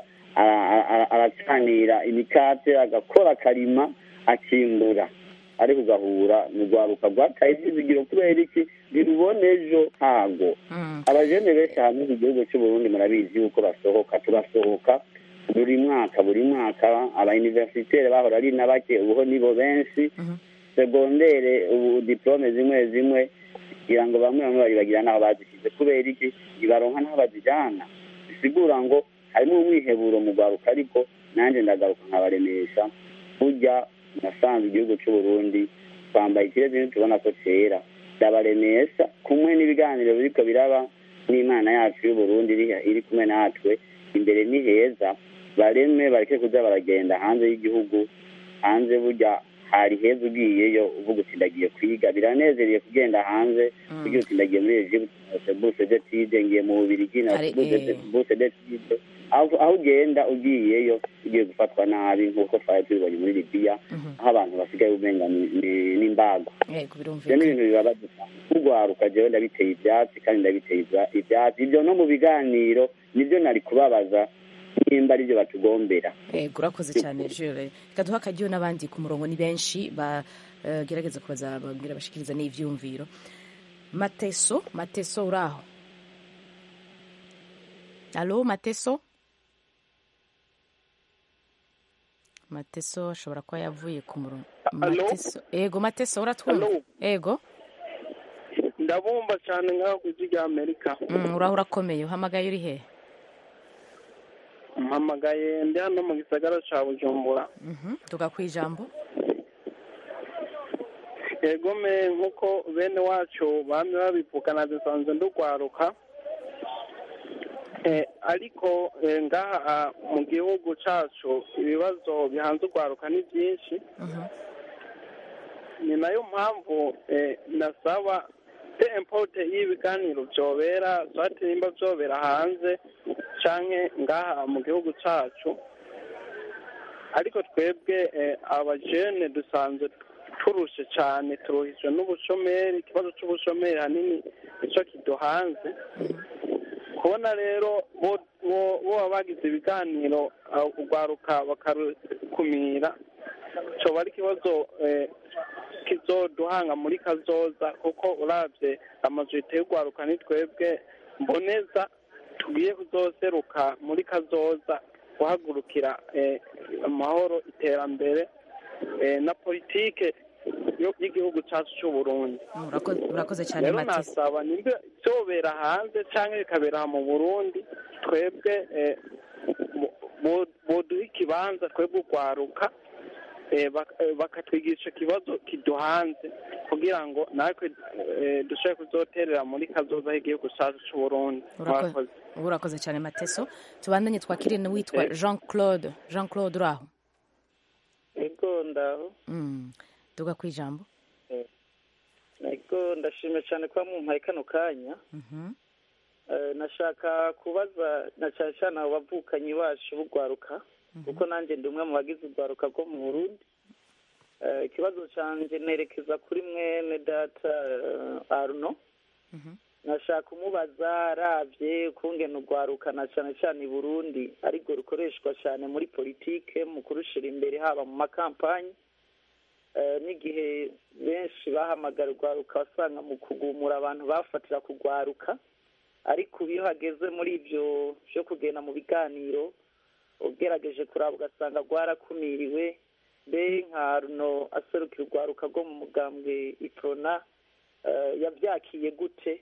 aracanira imikate, agakora akarima akimbura, ariko ugahura mu rwaruka rwataye ivyizigiro kubera iki birubone ejo hago. Abajene benshi hamwe mu gihugu c'Uburundi murabizi yuko basohoka, turasohoka buri mwaka buri mwaka aba universitaire bahora ari nabake ubuho nibo benshi, segondere ubu diplome zimwe zimwe kugira ngo bamwe bamwe bari bagira naho bazishize kubera iki ibaronka naho bazijana. Bisigura ngo harimo umwiheburo mu rwaruka, ariko nanje ndagaruka nkabaremesha burya nasanze igihugu c'Uburundi twambaye ikirezi tubona ko cera, ndabaremesha kumwe n'ibiganiro biriko biraba n'Imana yacu y'Uburundi iri kumwe natwe, imbere ni heza, bareme bareke kuza baragenda hanze y'igihugu. Hanze burya hari heza ugiyeyo uvuga uti ndagiye kwiga, biranezereye kugenda hanze ugiye uti ndagiye muri Egypte bourse d'études, ngiye mu Bubiligi na bourse d'études, aho ugenda ugiyeyo ugiye gufatwa nabi nk'uko twari tubibonye muri Libya, aho abantu basigaye umenga n'imbago. Ibyo ni ibintu bibabaza kugwaruka, jewe ndabiteye ivyatsi kandi ndabiteye ivyatsi ibyo no mu biganiro nibyo nari kubabaza nimba aribyo batugombera. Yego urakoze cyane Jules. Reka duha akaryo n'abandi ku murongo, ni benshi bagerageza kubaza babwira bashikiriza n'ivyumviro. Mateso, Mateso uraho? Allo Mateso? Mateso ashobora kuba yavuye ku murongo. Mateso, ego Mateso uratwumva? Ego ndabumva cyane ngaho ku rya Amerika. Mm, uraho urakomeye, uhamagaye uri he? Mpamagaye ndi hano mu gisagara ca Bujumbura. Mhm, tuga kwijambo. Ego me nkuko bene wacu bamwe babivugana dusanzwe ndugwaruka. Eh, ariko eh, ngaha mu gihugu cacu ibibazo bihanze ugwaruka ni byinshi. Mhm. Ni nayo mpamvu eh, nasaba te importe y'ibiganiro byobera swati nimba byobera hanze canke ngaha mu gihugu cacu, ariko twebwe eh, abajene dusanzwe turushe cyane, turuhijwe n'ubushomeri. Ikibazo c'ubushomeri hanini ico kiduhanze. Kubona rero bo bo bagize ibiganiro ugwaruka bakarukumira, coba ari ikibazo eh, kizoduhanga muri kazoza, kuko uravye amajorite y'ugwaruka ni twebwe mboneza tugiye kuzoseruka muri kazoza guhagurukira eh, amahoro, iterambere eh, na politike y'igihugu cyacu cy'u Burundi. Urakoze cyane Matisi. Rero nasaba nimba byobera hanze canke bikabera mu Burundi, twebwe eh, boduha ikibanza twebwe ugwaruka bakatwigisha ikibazo kiduhanze kugira ngo natwe dushobore kuzoterera muri kazoza h'igihugu cyacu cy'u Burundi. Urakoze cyane Mateso. Tubandanye twakire n'uwitwa Jean Claude. Jean Claude uraho? Ego ndaho. Mm. Tuga kwijambo. Ego ndashimye cyane kwa mumpaye kano kanya. Mhm. Eh nashaka kubaza na cyane cyane abavukanyi bacu bugwaruka, kuko nanjye ndi umwe mu bagize ugwaruka bwo mu Burundi. ikibazo cyanjye nerekeza kuri mwene data Arno nashaka umubaza arabye ukungene urwarukana cyane cyane i Burundi ariko rukoreshwa cyane muri politike mu kurushira imbere haba mu makampanyi n'igihe benshi bahamagara urwaruka basanga mu kugumura abantu bafatira kugwaruka ariko iyo hageze muri ibyo byo kugenda mu biganiro ugerageje kuraba ugasanga rwarakumiriwe mbe nka runo aserukira urwaruka rwo mu mugambwe iprona yabyakiye gute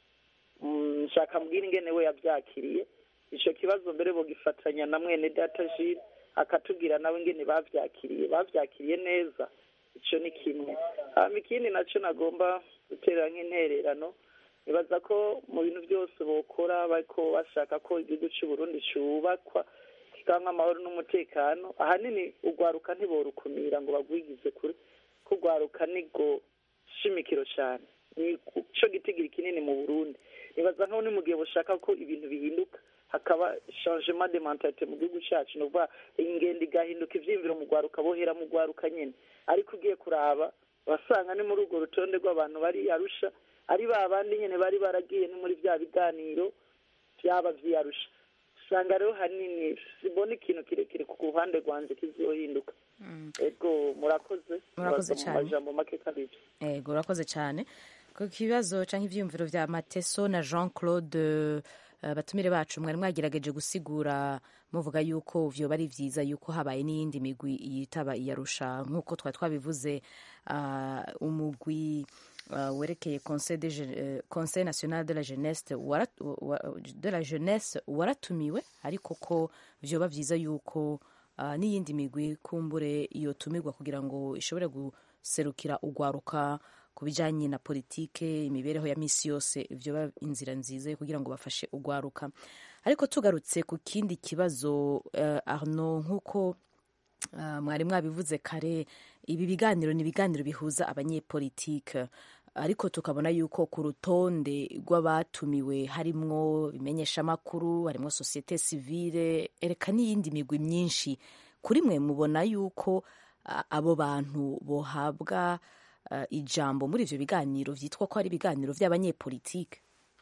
nshaka mbwira ingene we yabyakiriye icyo kibazo mbere bogifatanya na mwene data Jules akatubwira nawe ingene bavyakiriye bavyakiriye neza icyo ni kimwe hama ikindi nacyo nagomba gutera nk'intererano nibaza ko mu bintu byose bokora bariko bashaka ko igihugu cy'u Burundi cyubakwa kikanga amahoro n'umutekano ahanini urwaruka ntiborukumira ngo bagwigize kure ko urwaruka nigo shimikiro cyane ni cyo gitigira kinini mu Burundi nibaza nkaho ni mu gihe bushaka ko ibintu bihinduka hakaba changement de mentalité mu gihugu cyacu no ba ingendo igahinduka ivyimviro mu rwaruka bohera mu rwaruka nyene ariko ugiye kuraba basanga ni muri urwo rutonde rw'abantu bari Arusha ari ba bandi nyene bari baragiye no muri bya biganiro byaba vyarusha usanga rero hanini sibona ikintu kirekire ku ruhande rwanje kizohinduka ego murakoze murakoze cyane majambo make kabiri ego urakoze cyane ku kibazo canke ivyumviro vya Mateso na Jean Claude Uh, batumire bacu mwari mwagerageje gusigura muvuga yuko vyo bari vyiza yuko habaye n'iyindi migwi yitaba iyarusha nk'uko twari twabivuze uh, umugwi uh, werekeye Conseil, de, uh, Conseil national de la jeunesse warat, wa, de la jeunesse waratumiwe ariko ko vyoba vyiza yuko uh, n'iyindi migwi kumbure yotumirwa kugira ngo ishobore guserukira urwaruka ku bijyanye na politike imibereho ya misi yose ibyo inzira nziza kugira ngo bafashe urwaruka ariko tugarutse ku kindi kibazo uh, Arno nk'uko uh, mwari mwabivuze kare ibi biganiro ni ibiganiro bihuza abanyepolitike ariko tukabona yuko ku rutonde rw'abatumiwe harimwo bimenyesha amakuru harimwo societe civile ereka n'iyindi migwi myinshi kuri mwe mubona yuko uh, abo bantu bohabwa Uh, ijambo muri ivyo biganiro vyitwa ko ari ibiganiro vy'abanyepolitike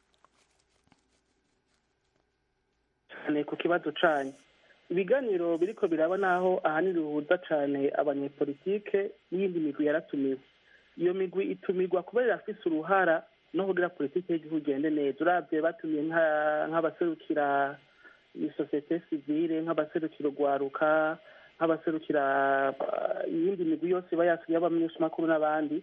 cyane ku kibazo canye ibiganiro biriko biraba naho ahanini bihuza cane abanyepolitike n'iyindi migwi yaratumiwe iyo migwi itumirwa kubera irafise uruhara no kugira politike y'igihugu igende neza uravye batumiye nk'abaserukira isosiyete sivile nk'abaserukira urwaruka nk'abaserukira iyindi migwi yose bayasuye abamenyeshamakuru n'abandi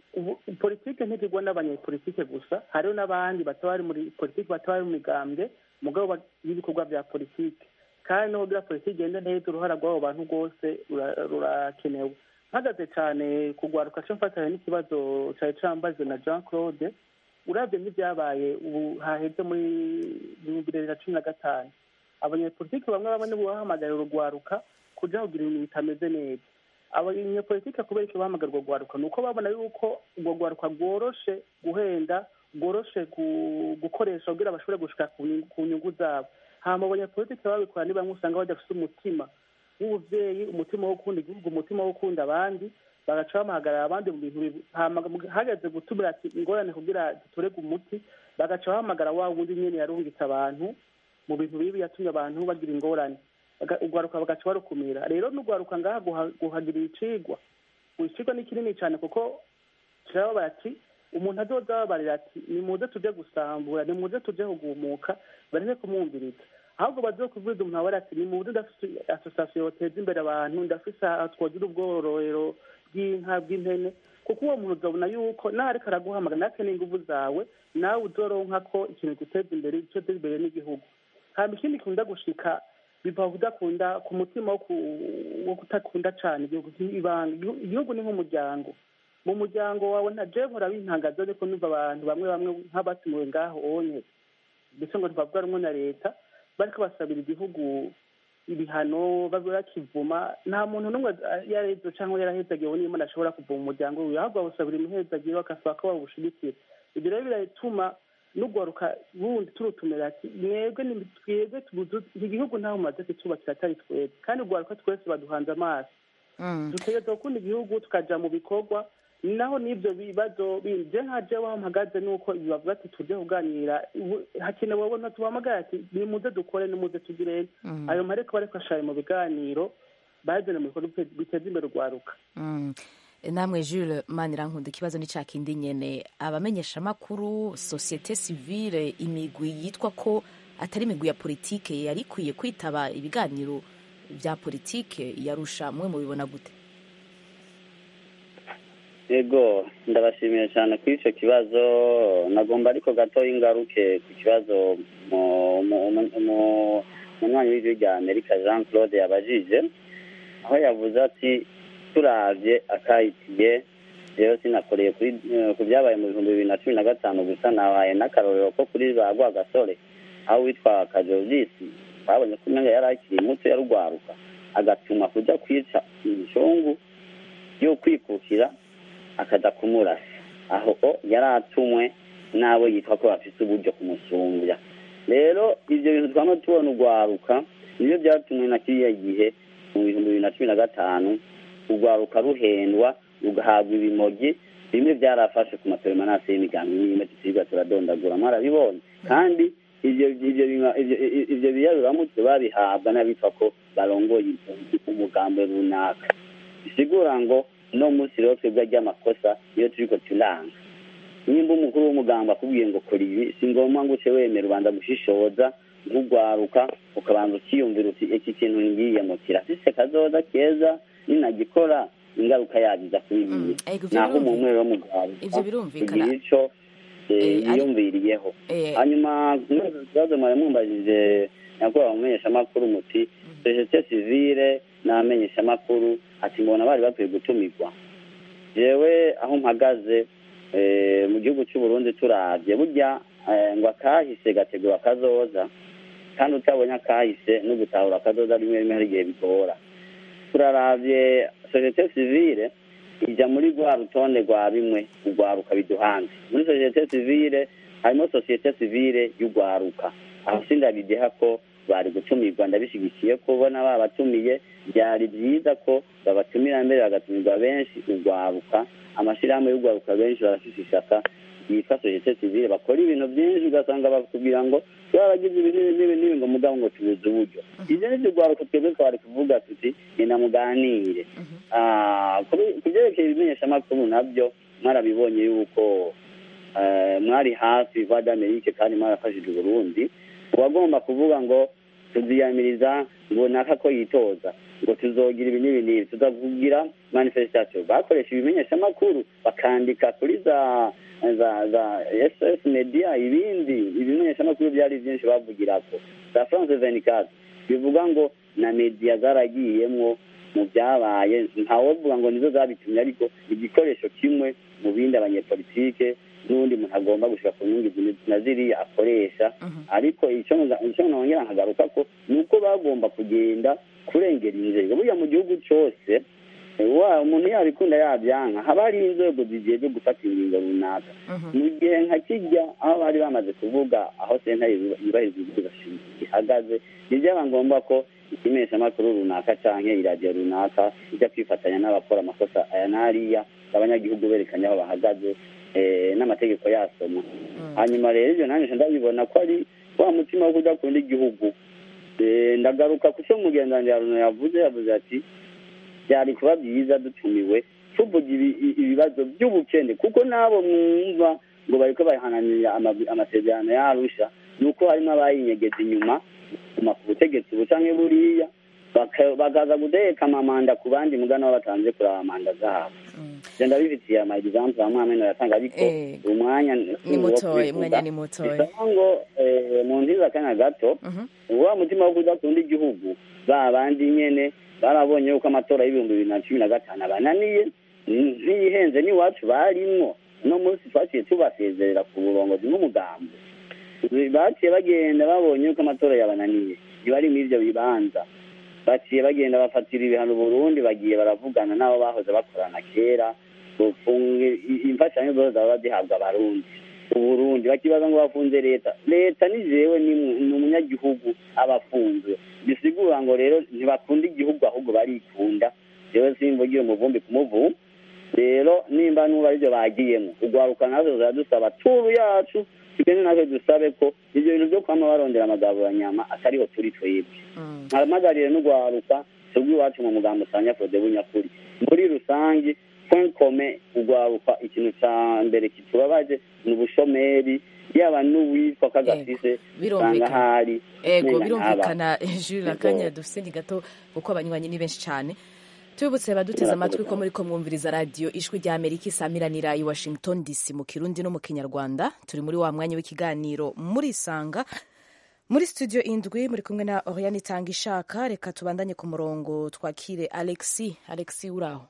politike ntigirwa n'abanyepolitike gusa hariho n'abandi bataba bari muri politike bataba bari mu migambwe mugabo y'ibikorwa bya politike kandi no kugira politike igende neza uruhara rw'abo bantu rwose rurakenewe mpagaze cyane kugwaruka cyo mfatanya n'ikibazo cyari cambaze na Jean Claude uravye nk'ibyabaye ubu haheze muri bibiri na cumi na gatanu abanyepolitike bamwe bamwe nibo bahamagarira urugwaruka kuja kugira ibintu bitameze neza abanyepolitike kubera icyo bahamagarwa urugwaruka ni uko babona yuko urwo rwaruka rworoshe guhenda rworoshe gukoresha kugira bashobore gushika ku nyungu zabo hama abanyepolitike babikora ni bamwe usanga badafite umutima w'ubuvyeyi umutima wo gukunda igihugu umutima wo gukunda abandi bagaca bamahagarara abandi mu bintu hageze gutumira ati ingorane kugira dutorege umuti bagaca bahamagara wa wundi nyene yarungitse abantu mu bintu bibi yatumye abantu bagira ingorane urwaruka bagaca barukumira rero n'urwaruka ngaha guhagirira icigwa icigwa ni kinini cyane kuko turababara ati umuntu azoza ababarira ati nimuze tuje gusambura nimuze tuje kugumuka bareke kumwumviriza ahubwo bazokuvuza umuntu abara ati nimuze ndafise association yoteza imbere abantu ndafise twogira ubwororero bw'inka bw'impene kuko uwo muntu uzabona yuko nawe ariko araguhamagara natwe n'inguvu zawe nawe uzoronka ko ikintu guteza imbere icyo teza imbere n'igihugu hama ikindi kunda gushika biva kudakunda ku mutima wo kutakunda cane igihugu ibanga igihugu ni nk'umuryango mu muryango wawe nta jewe urabintangaza ariko numva abantu bamwe bamwe nk'abatumiwe ngaho onye mbese ngo ntibavuga rumwe na leta bariko basabira igihugu ibihano bakivuma nta muntu n'umwe yareze cyangwa yarahezagiwe n'imana ashobora kuva mu muryango wiwe ahubwo bawusabira imihezagiro bagasaba ko bawushigikira ibyo rero biratuma n'ugwaruka bundi turutumira ati mwebwe twebwe iki gihugu ntaho mumaze kitubakira atari twebwe kandi ugwaruka twese baduhanze amaso dutegereza gukunda igihugu tukaja mu bikorwa naho n'ibyo bibazo bindi nka jewe aho mpagaze nuko ibi bavuga ati tujye kuganira hakenewe ubona tubahamagara ati nimuze dukore nimuze tugire ayo mareko bariko ashare mu biganiro bazane mu bikorwa biteza imbere urwaruka. Namwe Jules Manirankunda ikibazo ni ca kindi nyene abamenyesha makuru societe civile imigwi yitwa ko atari imigwi ya politike yari kwiye kwitaba ibiganiro vya politike yarusha mwe mubibona gute? Yego ndabashimiye cyane kuri icyo kibazo nagomba ariko gato ingaruke ku kibazo munywanyi w'ijwi rya Amerika Jean Claude yabajije aho yavuze ati turavye akayitiye rero sinakoreye ku byabaye mu bihumbi bibiri na cumi na gatanu gusa nabaye n'akarorero ko kuri za Rwagasore aho witwa Kajovisi babonye ko umenga yari akiri muto yarugwaruka agatuma kuja kwica imishongu yo kwikukira akaza kumurasa aho yari atumwe n'abo yitwa ko bafite uburyo kumusumbya. Rero ibyo bintu twama tubona urwaruka niyo byatumwe na kiriya gihe mu bihumbi bibiri na cumi na gatanu urwaruka ruhendwa rugahabwa ibimogi bimwe byarafashe ku maperemanase y'imigambi n'imwe tusiga turadondagura mwarabibonye kandi ivyo ivyo ivyo biyaruramutse babihabwa n'abitwa ko barongoye umugambi runaka bisigura ngo no musi rero twebwe ry'amakosa iyo turiko turanga nimba umukuru w'umugamba akubwiye ngo kora ibi si ngombwa ngo uce wemera ubanza gushishoza nk'urwaruka ukabanza ukiyumvira uti iki kintu ngiyemukira sise kazoza keza ninagikora ingaruka yagiza kuri ibi naho umwe rero mugabo ivyo birumvikana ico yiyumviriyeho hanyuma ikibazo mwari mumbajije nyakubahwa mumenyesha amakuru muti societe civile n'abamenyesha amakuru ati mbona bari bakwiye gutumirwa jewe aho mpagaze mu gihugu cy'u Burundi turavye burya ngo akahise gategura kazoza kandi utabonye akahise no gutahura kazoza rimwe rimwe hari igihe bigora turaravye societe civile ija muri rwa rutonde rwa bimwe urwaruka biduhanze muri societe civile harimo societe civile y'urwaruka aho sindabideha ko bari gutumirwa ndabishigikiye ko bona babatumiye byari byiza ko babatumira mbere bagatumirwa benshi urwaruka amashirahamwe y'urwaruka benshi barafise ishaka yitwa societe civile bakora ibintu byinshi ugasanga bakubwira ngo twaragize ibintu n'ibi n'ibi ngo mugabo ngo tubuze uburyo ivyo nivyo urwaruka twebwe twari kuvuga tuti ninamuganire kubyerekeye ibimenyeshamakuru nabyo mwarabibonye yuko mwari hafi voix d'Amerique kandi mwarafashije Burundi wagomba kuvuga ngo tuziyamiriza ngo naka ko yitoza ngo tuzogira ibi n'ibi n'ibi tuzavugira manifestation bakoresha ibimenyeshamakuru bakandika kuri za za za S S media ibindi ibimenyeshamakuru byari byinshi bavugirako za France vingt-quatre bivuga ngo na media zaragiyemwo mu byabaye ntawovuga ngo nizo zabitumye ariko igikoresho kimwe mu bindi abanyepolitike n'undi muntu agomba gushika ku nyungu na ziriya akoresha ariko icyo icyo nongera nkagaruka ko nuko bagomba kugenda kurengera inzego burya mu gihugu cyose wa umuntu yabikunda yabyanka haba hari inzego zigiye zo gufata ingingo runaka mu gihe nka kijya aho bari bamaze kuvuga aho sentare yubahiriza ibyo ihagaze ntibyaba ngombwa ko ikimenyeshamakuru runaka canke iradiyo runaka ijya kwifatanya n'abakora amakosa aya n'ariya abanyagihugu berekanye aho bahagaze n'amategeko yasoma hanyuma rero ibyo nanjye ndabibona ko ari wa mutima wo kudakunda igihugu ndagaruka ku cyo mugendanira yavuze yavuze ati byari kuba byiza dutumiwe tuvuga ibibazo by'ubukene kuko nabo mwumva ngo bariko bahananira amasezerano y'Arusha nuko harimo abayinyegeza inyuma kuma ku butegetsi bucanke buriya bakaza gudeka amamanda ku bandi mugana babatanze kuraba amanda zabo genda bifitiye ama example amwe amwe yatanga ariko umwanya ni mutoye umwanya ni mutoye ngo mu ndiza kana gato uwa mutima wo kudakunda igihugu ba bandi nyene barabonye uko amatora y'ibihumbi bibiri na cumi na gatanu abananiye ntihenze ni wacu barimwo no munsi twaciye tubasezerera ku burongozi n'umugambo baciye bagenda babonye uko amatora yabananiye ntibari muri ibyo bibanza baciye bagenda bafatira ibihano Burundi bagiye baravugana nabo bahoze bakorana kera imfashanyo zose zaba zihabwa abarundi uburundi bakibaza ngo bafunze leta leta ni jewe ni umunyagihugu abafunzwe bisigura ngo rero ntibakunda igihugu ahubwo barikunda jewe simvugiye umuvumbi ku muvu rero nimba nuba arivyo bagiyemo urwaruka natwe turadusaba turu yacu tugende natwe dusabe ko ivyo bintu vyo kwama barondera amagaburanyama atariho turi twebwe mpamagarire n'urwaruka twebwe iwacu mu mugambo usanga Frode Bunyakuri muri rusange point commun urwaruka ikintu ca mbere kitubabaje ni ubushomeri yaba n'uwitwa kagafise usanga hari ego birumvikana Jules akanya dufise ni gato kuko abanywanyi ni benshi cyane tubutse baduteze amatwi ko muri ko mwumviriza radio ijwi rya Amerika isamiranira i Washington D C mu Kirundi no mu Kinyarwanda turi muri wa mwanya w'ikiganiro muri sanga muri studio indwi muri kumwe na Oriane Tangishaka reka tubandanye ku murongo twakire Alexi Alexi uraho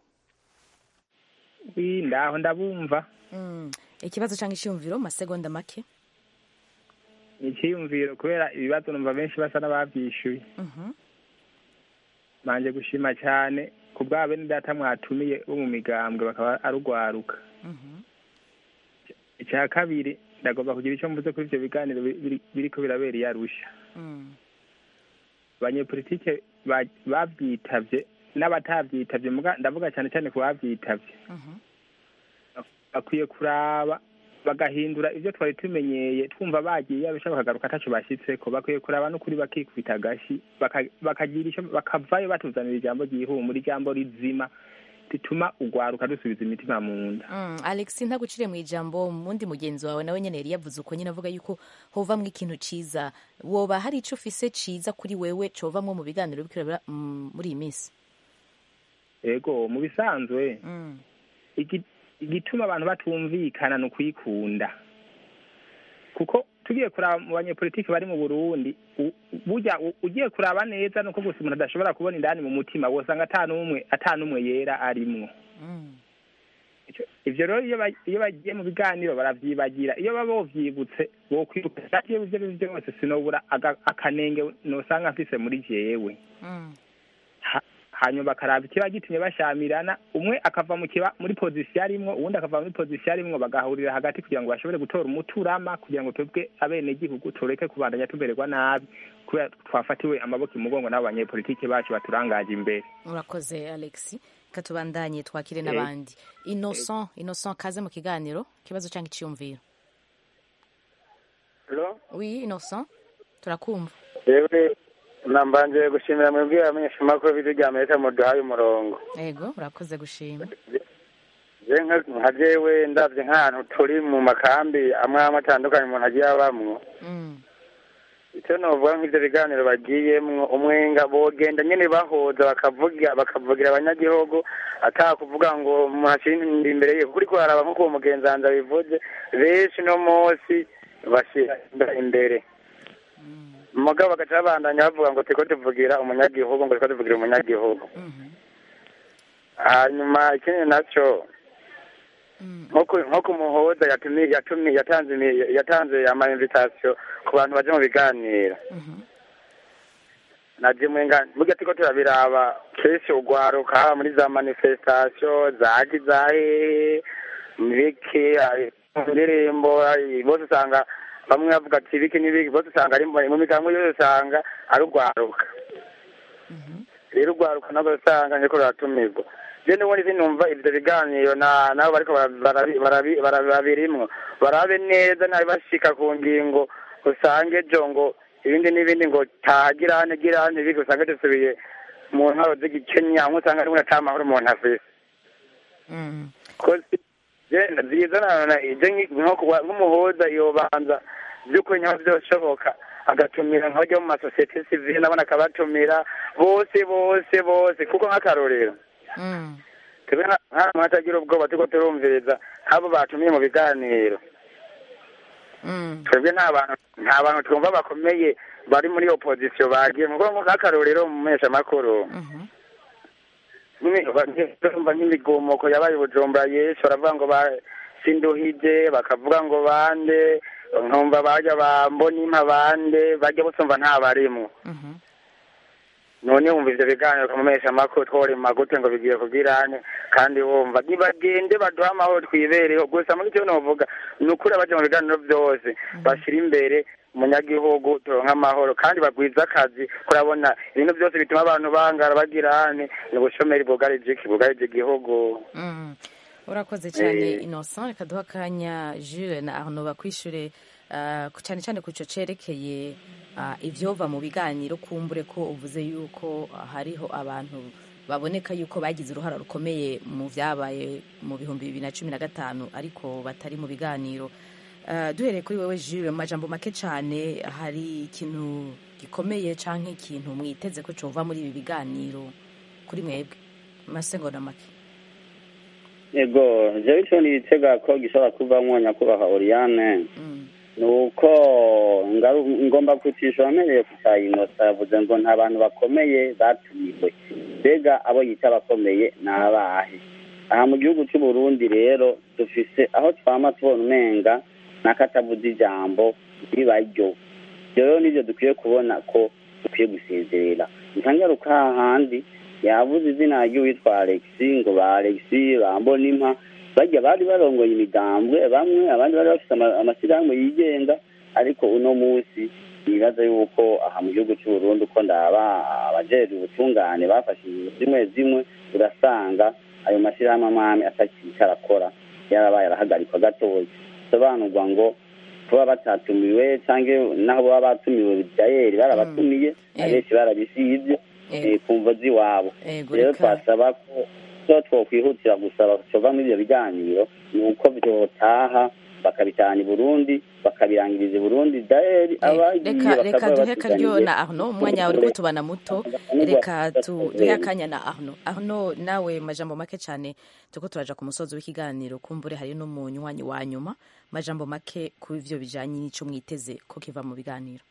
wi ndaho ndabumva mm. ikibazo cyangwa ishiyumviro mu masegonda make ikiyumviro kubera ibibazo numva benshi basa n'abavyishuye mhm manje gushima cyane ku bwabe ni data mwatumiye bo mu migambwe bakaba arugwaruka mhm icya kabiri ndagomba kugira icyo mvuze kuri ivyo biganiro biriko birabera yarusha mm abanyepolitike bavyitavye n'abatavyitavye muga ndavuga cyane cyane ku bavyitavye mhm akwiye kuraba bagahindura ivyo twari tumenyeye twumva bagiye abishaka bakagaruka ataco bashyitseko bakwiye kuraba no kuri bakikubita gashi bakagira ico bakavayo batuzanira ijambo ryihumura ijambo rizima rituma ugwaruka dusubiza imitima mu nda mm. Alex ntagucire mu ijambo mundi mugenzi wawe nawe nyene yari yavuze uko nyine avuga yuko hovamwe ikintu ciza woba hari ico ufise ciza kuri wewe covamwe mu biganiro bikira mm, muri iyi minsi ego mu bisanzwe mm. iki igituma abantu batumvikana no kwikunda kuko tugiye kuraba mu banyepolitiki bari mu Burundi burya ugiye kuraba neza nuko gusa umuntu adashobora kubona indani mu mutima wosanga atanumwe atanumwe yera arimwo mm. ivyo rero iyo bagiye mu biganiro baravyibagira iyo baba bovyibutse bo kwibuka cyane ivyo byose sinobura akanenge nosanga mfise muri jewe mm. hanyuma bakaraba ikiba gitumye bashamirana umwe akava mu kiba muri position arimwo uwundi akava muri position arimwo bagahurira hagati kugira ngo bashobore gutora umuturama kugira ngo twebwe abene gihugu tureke kubandanya tubererwa nabi kubera twafatiwe amaboko imugongo n'abo banyepolitike bacu baturangaje imbere urakoze Alexi katubandanye twakire n'abandi Innocent Innocent kaze mu kiganiro kibazo cyangwa iciyumviro Hello oui Innocent turakumva yewe nambanje gushimira mwebwe abanyeshuri ko biri rya Amerika mu duhaye umurongo yego urakoze gushima je nka jewe ndavye nk'ahantu turi mu makambi amwe amatandukanye umuntu agiye abamwo mm. icyo novuga nk'ivyo biganiro bagiyemwo umwenga bogenda nyene bahoza bakavugira bakavugira abanyagihugu ataka kuvuga ngo muhashinde imbere ye kuri ko haraba nk'uko uwo mugenzanza bivuze benshi no munsi bashira imbere mugabo bagaca babandanya bavuga ngo turiko tuvugira umunyagihugu ngo turiko tuvugira umunyagihugu hanyuma ikindi naco nko ku muhoza yatumye yatumye yatanze yatanze ama invitation ku bantu baje mu biganiro naje mwenga burya turiko turabiraba kenshi ugwaruka muri za manifestation zagi zahe mibiki indirimbo bose usanga bamwe bavuga ati ibiki n'ibiki bose usanga ari mu migambo yose usanga ari ugwaruka rero ugwaruka nabo usanga niko ruratumirwa je n'ubundi sinumva ivyo biganiro na nabo bariko barabirimwo barabe neza nabi bashika ku ngingo usange ejo ngo ibindi n'ibindi ngo tahagirane girane ibiki usange dusubiye mu ntaro z'igikenya amwe usanga rimwe ata mahoro umuntu afise jenda ziza nana ije nk'umuhoza yobanza by'ukuri nyaho byoshoboka agatumira nk'abajya mu masosiyete sivile nabona akabatumira bose bose bose kuko nk'akarorero tube nta muntu atagira ubwoba turiko turumviriza nk'abo batumiye mu biganiro twebwe nta bantu nta bantu twumva bakomeye bari muri opposition bagiye nk'akarorero mu mpeshamakuru urumva nk'imigomoko yabaye Bujumbura yesu baravuga ngo basinduhije bakavuga ngo bande nkumva bajya bambonimpa bande bajya busumva nta barimwo none wumva ivyo biganiro kamumesha amakuru tworema gute ngo bigiye kugirane kandi wumva nibagende baduha amahoro twibereho gusa muri cyo novuga ni ukuri abaje mu biganiro byose bashira imbere umunyagihugu turonka amahoro kandi bagwiza akazi kurabona ibintu byose bituma abantu bangara bagirane ni ubushomeri bwugarije bwugarije igihugu. Mm. urakoze cyane Innocent, reka duha akanya Jules na Arnaud bakwishure uh, cyane cyane ku cyo cerekeye uh, ivyova mu biganiro, kumbure ko uvuze yuko uh, hariho abantu baboneka yuko bagize uruhara rukomeye mu vyabaye mu bihumbi bibiri na cumi na gatanu ariko batari mu biganiro. Uh, duhereye kuri wewe Jules, mu majambo make cyane, hari ikintu gikomeye canke ikintu mwiteze ko cova muri ibi biganiro kuri mwebwe masegonda make? Ego, jewe ico nitega ko gishobora kuvamwo nyakubahwa Oriane ni uko ngomba kutisha amereye kutayinosa, yavuze ngo nta bantu bakomeye batumiwe, mbega abo yita abakomeye ni abahe? Aha mu gihugu cy'u Burundi rero dufise aho twama tubona umenga n'akatavuze ijambo ribaryo. Rero nivyo dukwiye kubona ko dukwiye gusezerera. Ntangaruka hahandi yavuze izina ry'uwitwa Alexis, ngo ba Alexis bambona impa bajya bari barongoye imigambwe bamwe, abandi bari bafite amashyirahamwe yigenga, ariko uno munsi nibaza yuko aha mu gihugu cy'u Burundi uko ndaba abajejwe ubutungane bafashe ibintu zimwe zimwe, urasanga ayo mashyirahamwe amwe atakiriko arakora, yarabaye arahagarikwa gatoya. Sobanurwa ngo kuba batatumiwe cyangwa naho baba batumiwe bidayeri barabatumiye, abenshi barabisivye kumva ziwabo. Rero twasaba ko so twokwihutira gusaba cova muri ibyo biganiro ni uko byotaha bakabitahana i Burundi bakabirangiriza i Burundi dayeri abagiye reka duhe karyo na Arnaud, umwanya uri kutubana muto, reka duhe akanya na Arnaud. Arnaud, nawe majambo make cyane tuko turaja ku musozo w'ikiganiro, kumbure hari no mu nywanyi wa nyuma, majambo make ku ivyo bijanye n'ico mwiteze ko kiva mu biganiro.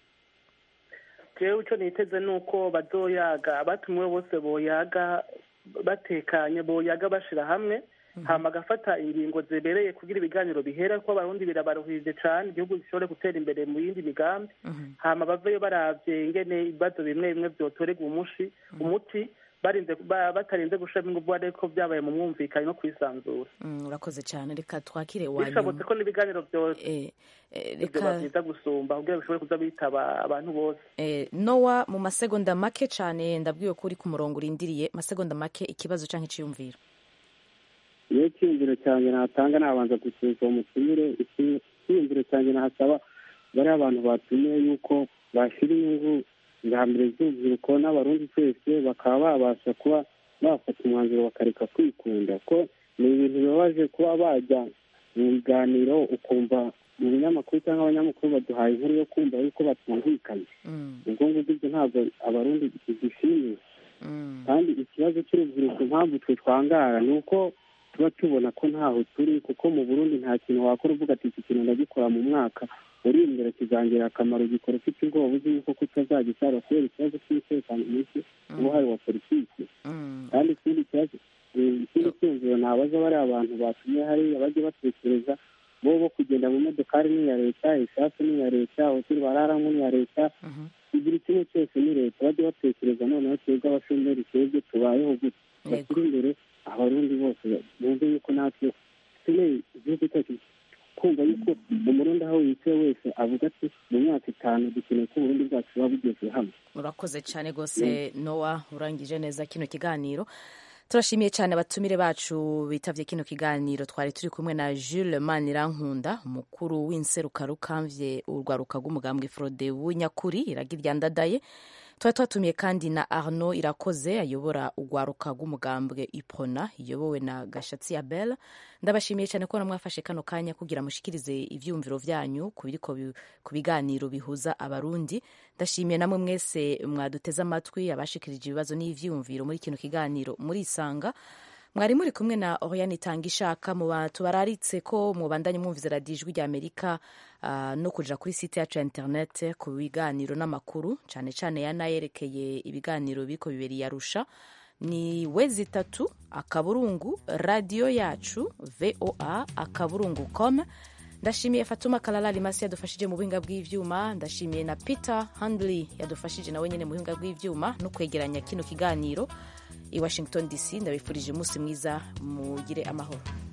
Jewe ico niteze nuko bazoyaga, abatumiwe bose boyaga batekanye, boyaga bashira hamwe, hama gafata ingingo zebereye kugira ibiganiro bihera, ko abarundi birabaruhije cyane, igihugu gishobore gutera imbere mu yindi migambi, hama baveyo baravye ingene ibibazo bimwe bimwe vyotorega umushi umuti barinze batarinze gushira ingufu, ariko byabaye mu mwumvikane no kwisanzura. Urakoze cyane, reka twakire wanyuma. Bishabotse ko n'ibiganiro byose reka biza gusumba kugira bishobore kuza bitaba abantu bose. Nowa, mu masegonda make cyane, ndabwiye ko uri ku murongo urindiriye, masegonda make, ikibazo canke iciyumviro. Iyo icyiyumviro cyanjye natanga nabanza gusubiza umutumire, icyiyumviro cyanjye nahasaba bari abantu batumiye yuko bashira inyungu nga mbere z'urubyiruko n'abarundi twese, bakaba babasha kuba bafata umwanzuro bakareka kwikunda, ko ni ibintu bibabaje kuba bajya mu biganiro ukumva mu binyamakuru cyangwa abanyamakuru baduhaye inkuru yo kumva yuko batumvikanye. ubwo ngubwo ibyo ntabwo abarundi bishimiye. kandi ikibazo cy'urubyiruko impamvu twe twangara ni uko tuba tubona ko ntaho turi, kuko mu Burundi nta kintu wakora uvuga ati iki kintu ndagikora mu mwaka uri imbere kizangira akamaro, gikora ufite ubwoba uzi yuko kutazagisara kubera ikibazo cy'umutekano muke n'uruhare wa politiki. kandi ikindi kibazo, ikindi cyumviro nabaza bari abantu batumye hariya bajye batekereza bo bo kugenda mu modokari n'iya leta, isasu n'iya leta, hoteli bararamo n'iya leta, kugira kimwe cyose ni leta. bajye batekereza noneho twebwe abashomeri twebwe tubayeho gute, bashyira imbere abarundi bose bumve yuko natwe dukeneye igihugu cyacu, kumva yuko umurundi aho yicaye wese avuga ati mu myaka itanu dukeneye ko uburundi bwacu buba bugeze hamwe. Urakoze cyane rwose Nowa, urangije neza kino kiganiro. Turashimiye cyane abatumire bacu bitavye kino kiganiro. Twari turi kumwe na Jules Manirankunda, umukuru w'inserukarukamvye urwaruka rw'umugambwe Frode w'Inyakuri Iragi rya Ndadaye. Twari twatumiye kandi na Arnaud Irakoze, ayobora urwaruka rw'umugambwe Ipona iyobowe na Gashatsi Abel. Ndabashimiye cyane ko namwafashe kano kanya kugira mushikirize ivyumviro vyanyu kubiriko ku biganiro bihuza abarundi. Ndashimiye namwe mwese mwaduteze amatwi, abashikirije ibibazo n'ivyumviro muri kino kiganiro muri Isanga. Mwari muri kumwe na Oriane Tangishaka, mu tubararitse ko mubandanye mwumviza Radio Ijwi rya Amerika, uh, no kuja kuri site yacu ya internet ku biganiro n'amakuru cyane cyane yanayerekeye ibiganiro biko biberi yarusha. Ni wezi tatu akaburungu radio yacu voa akaburungu com. Ndashimiye Fatuma Kalala Limasi yadufashije mu buhinga bw'ivyuma, ndashimiye na Peter Handley yadufashije nawe nyene mu buhinga bw'ivyuma no kwegeranya kino kiganiro. I Washington D C ndabifurije umunsi mwiza, mugire amahoro.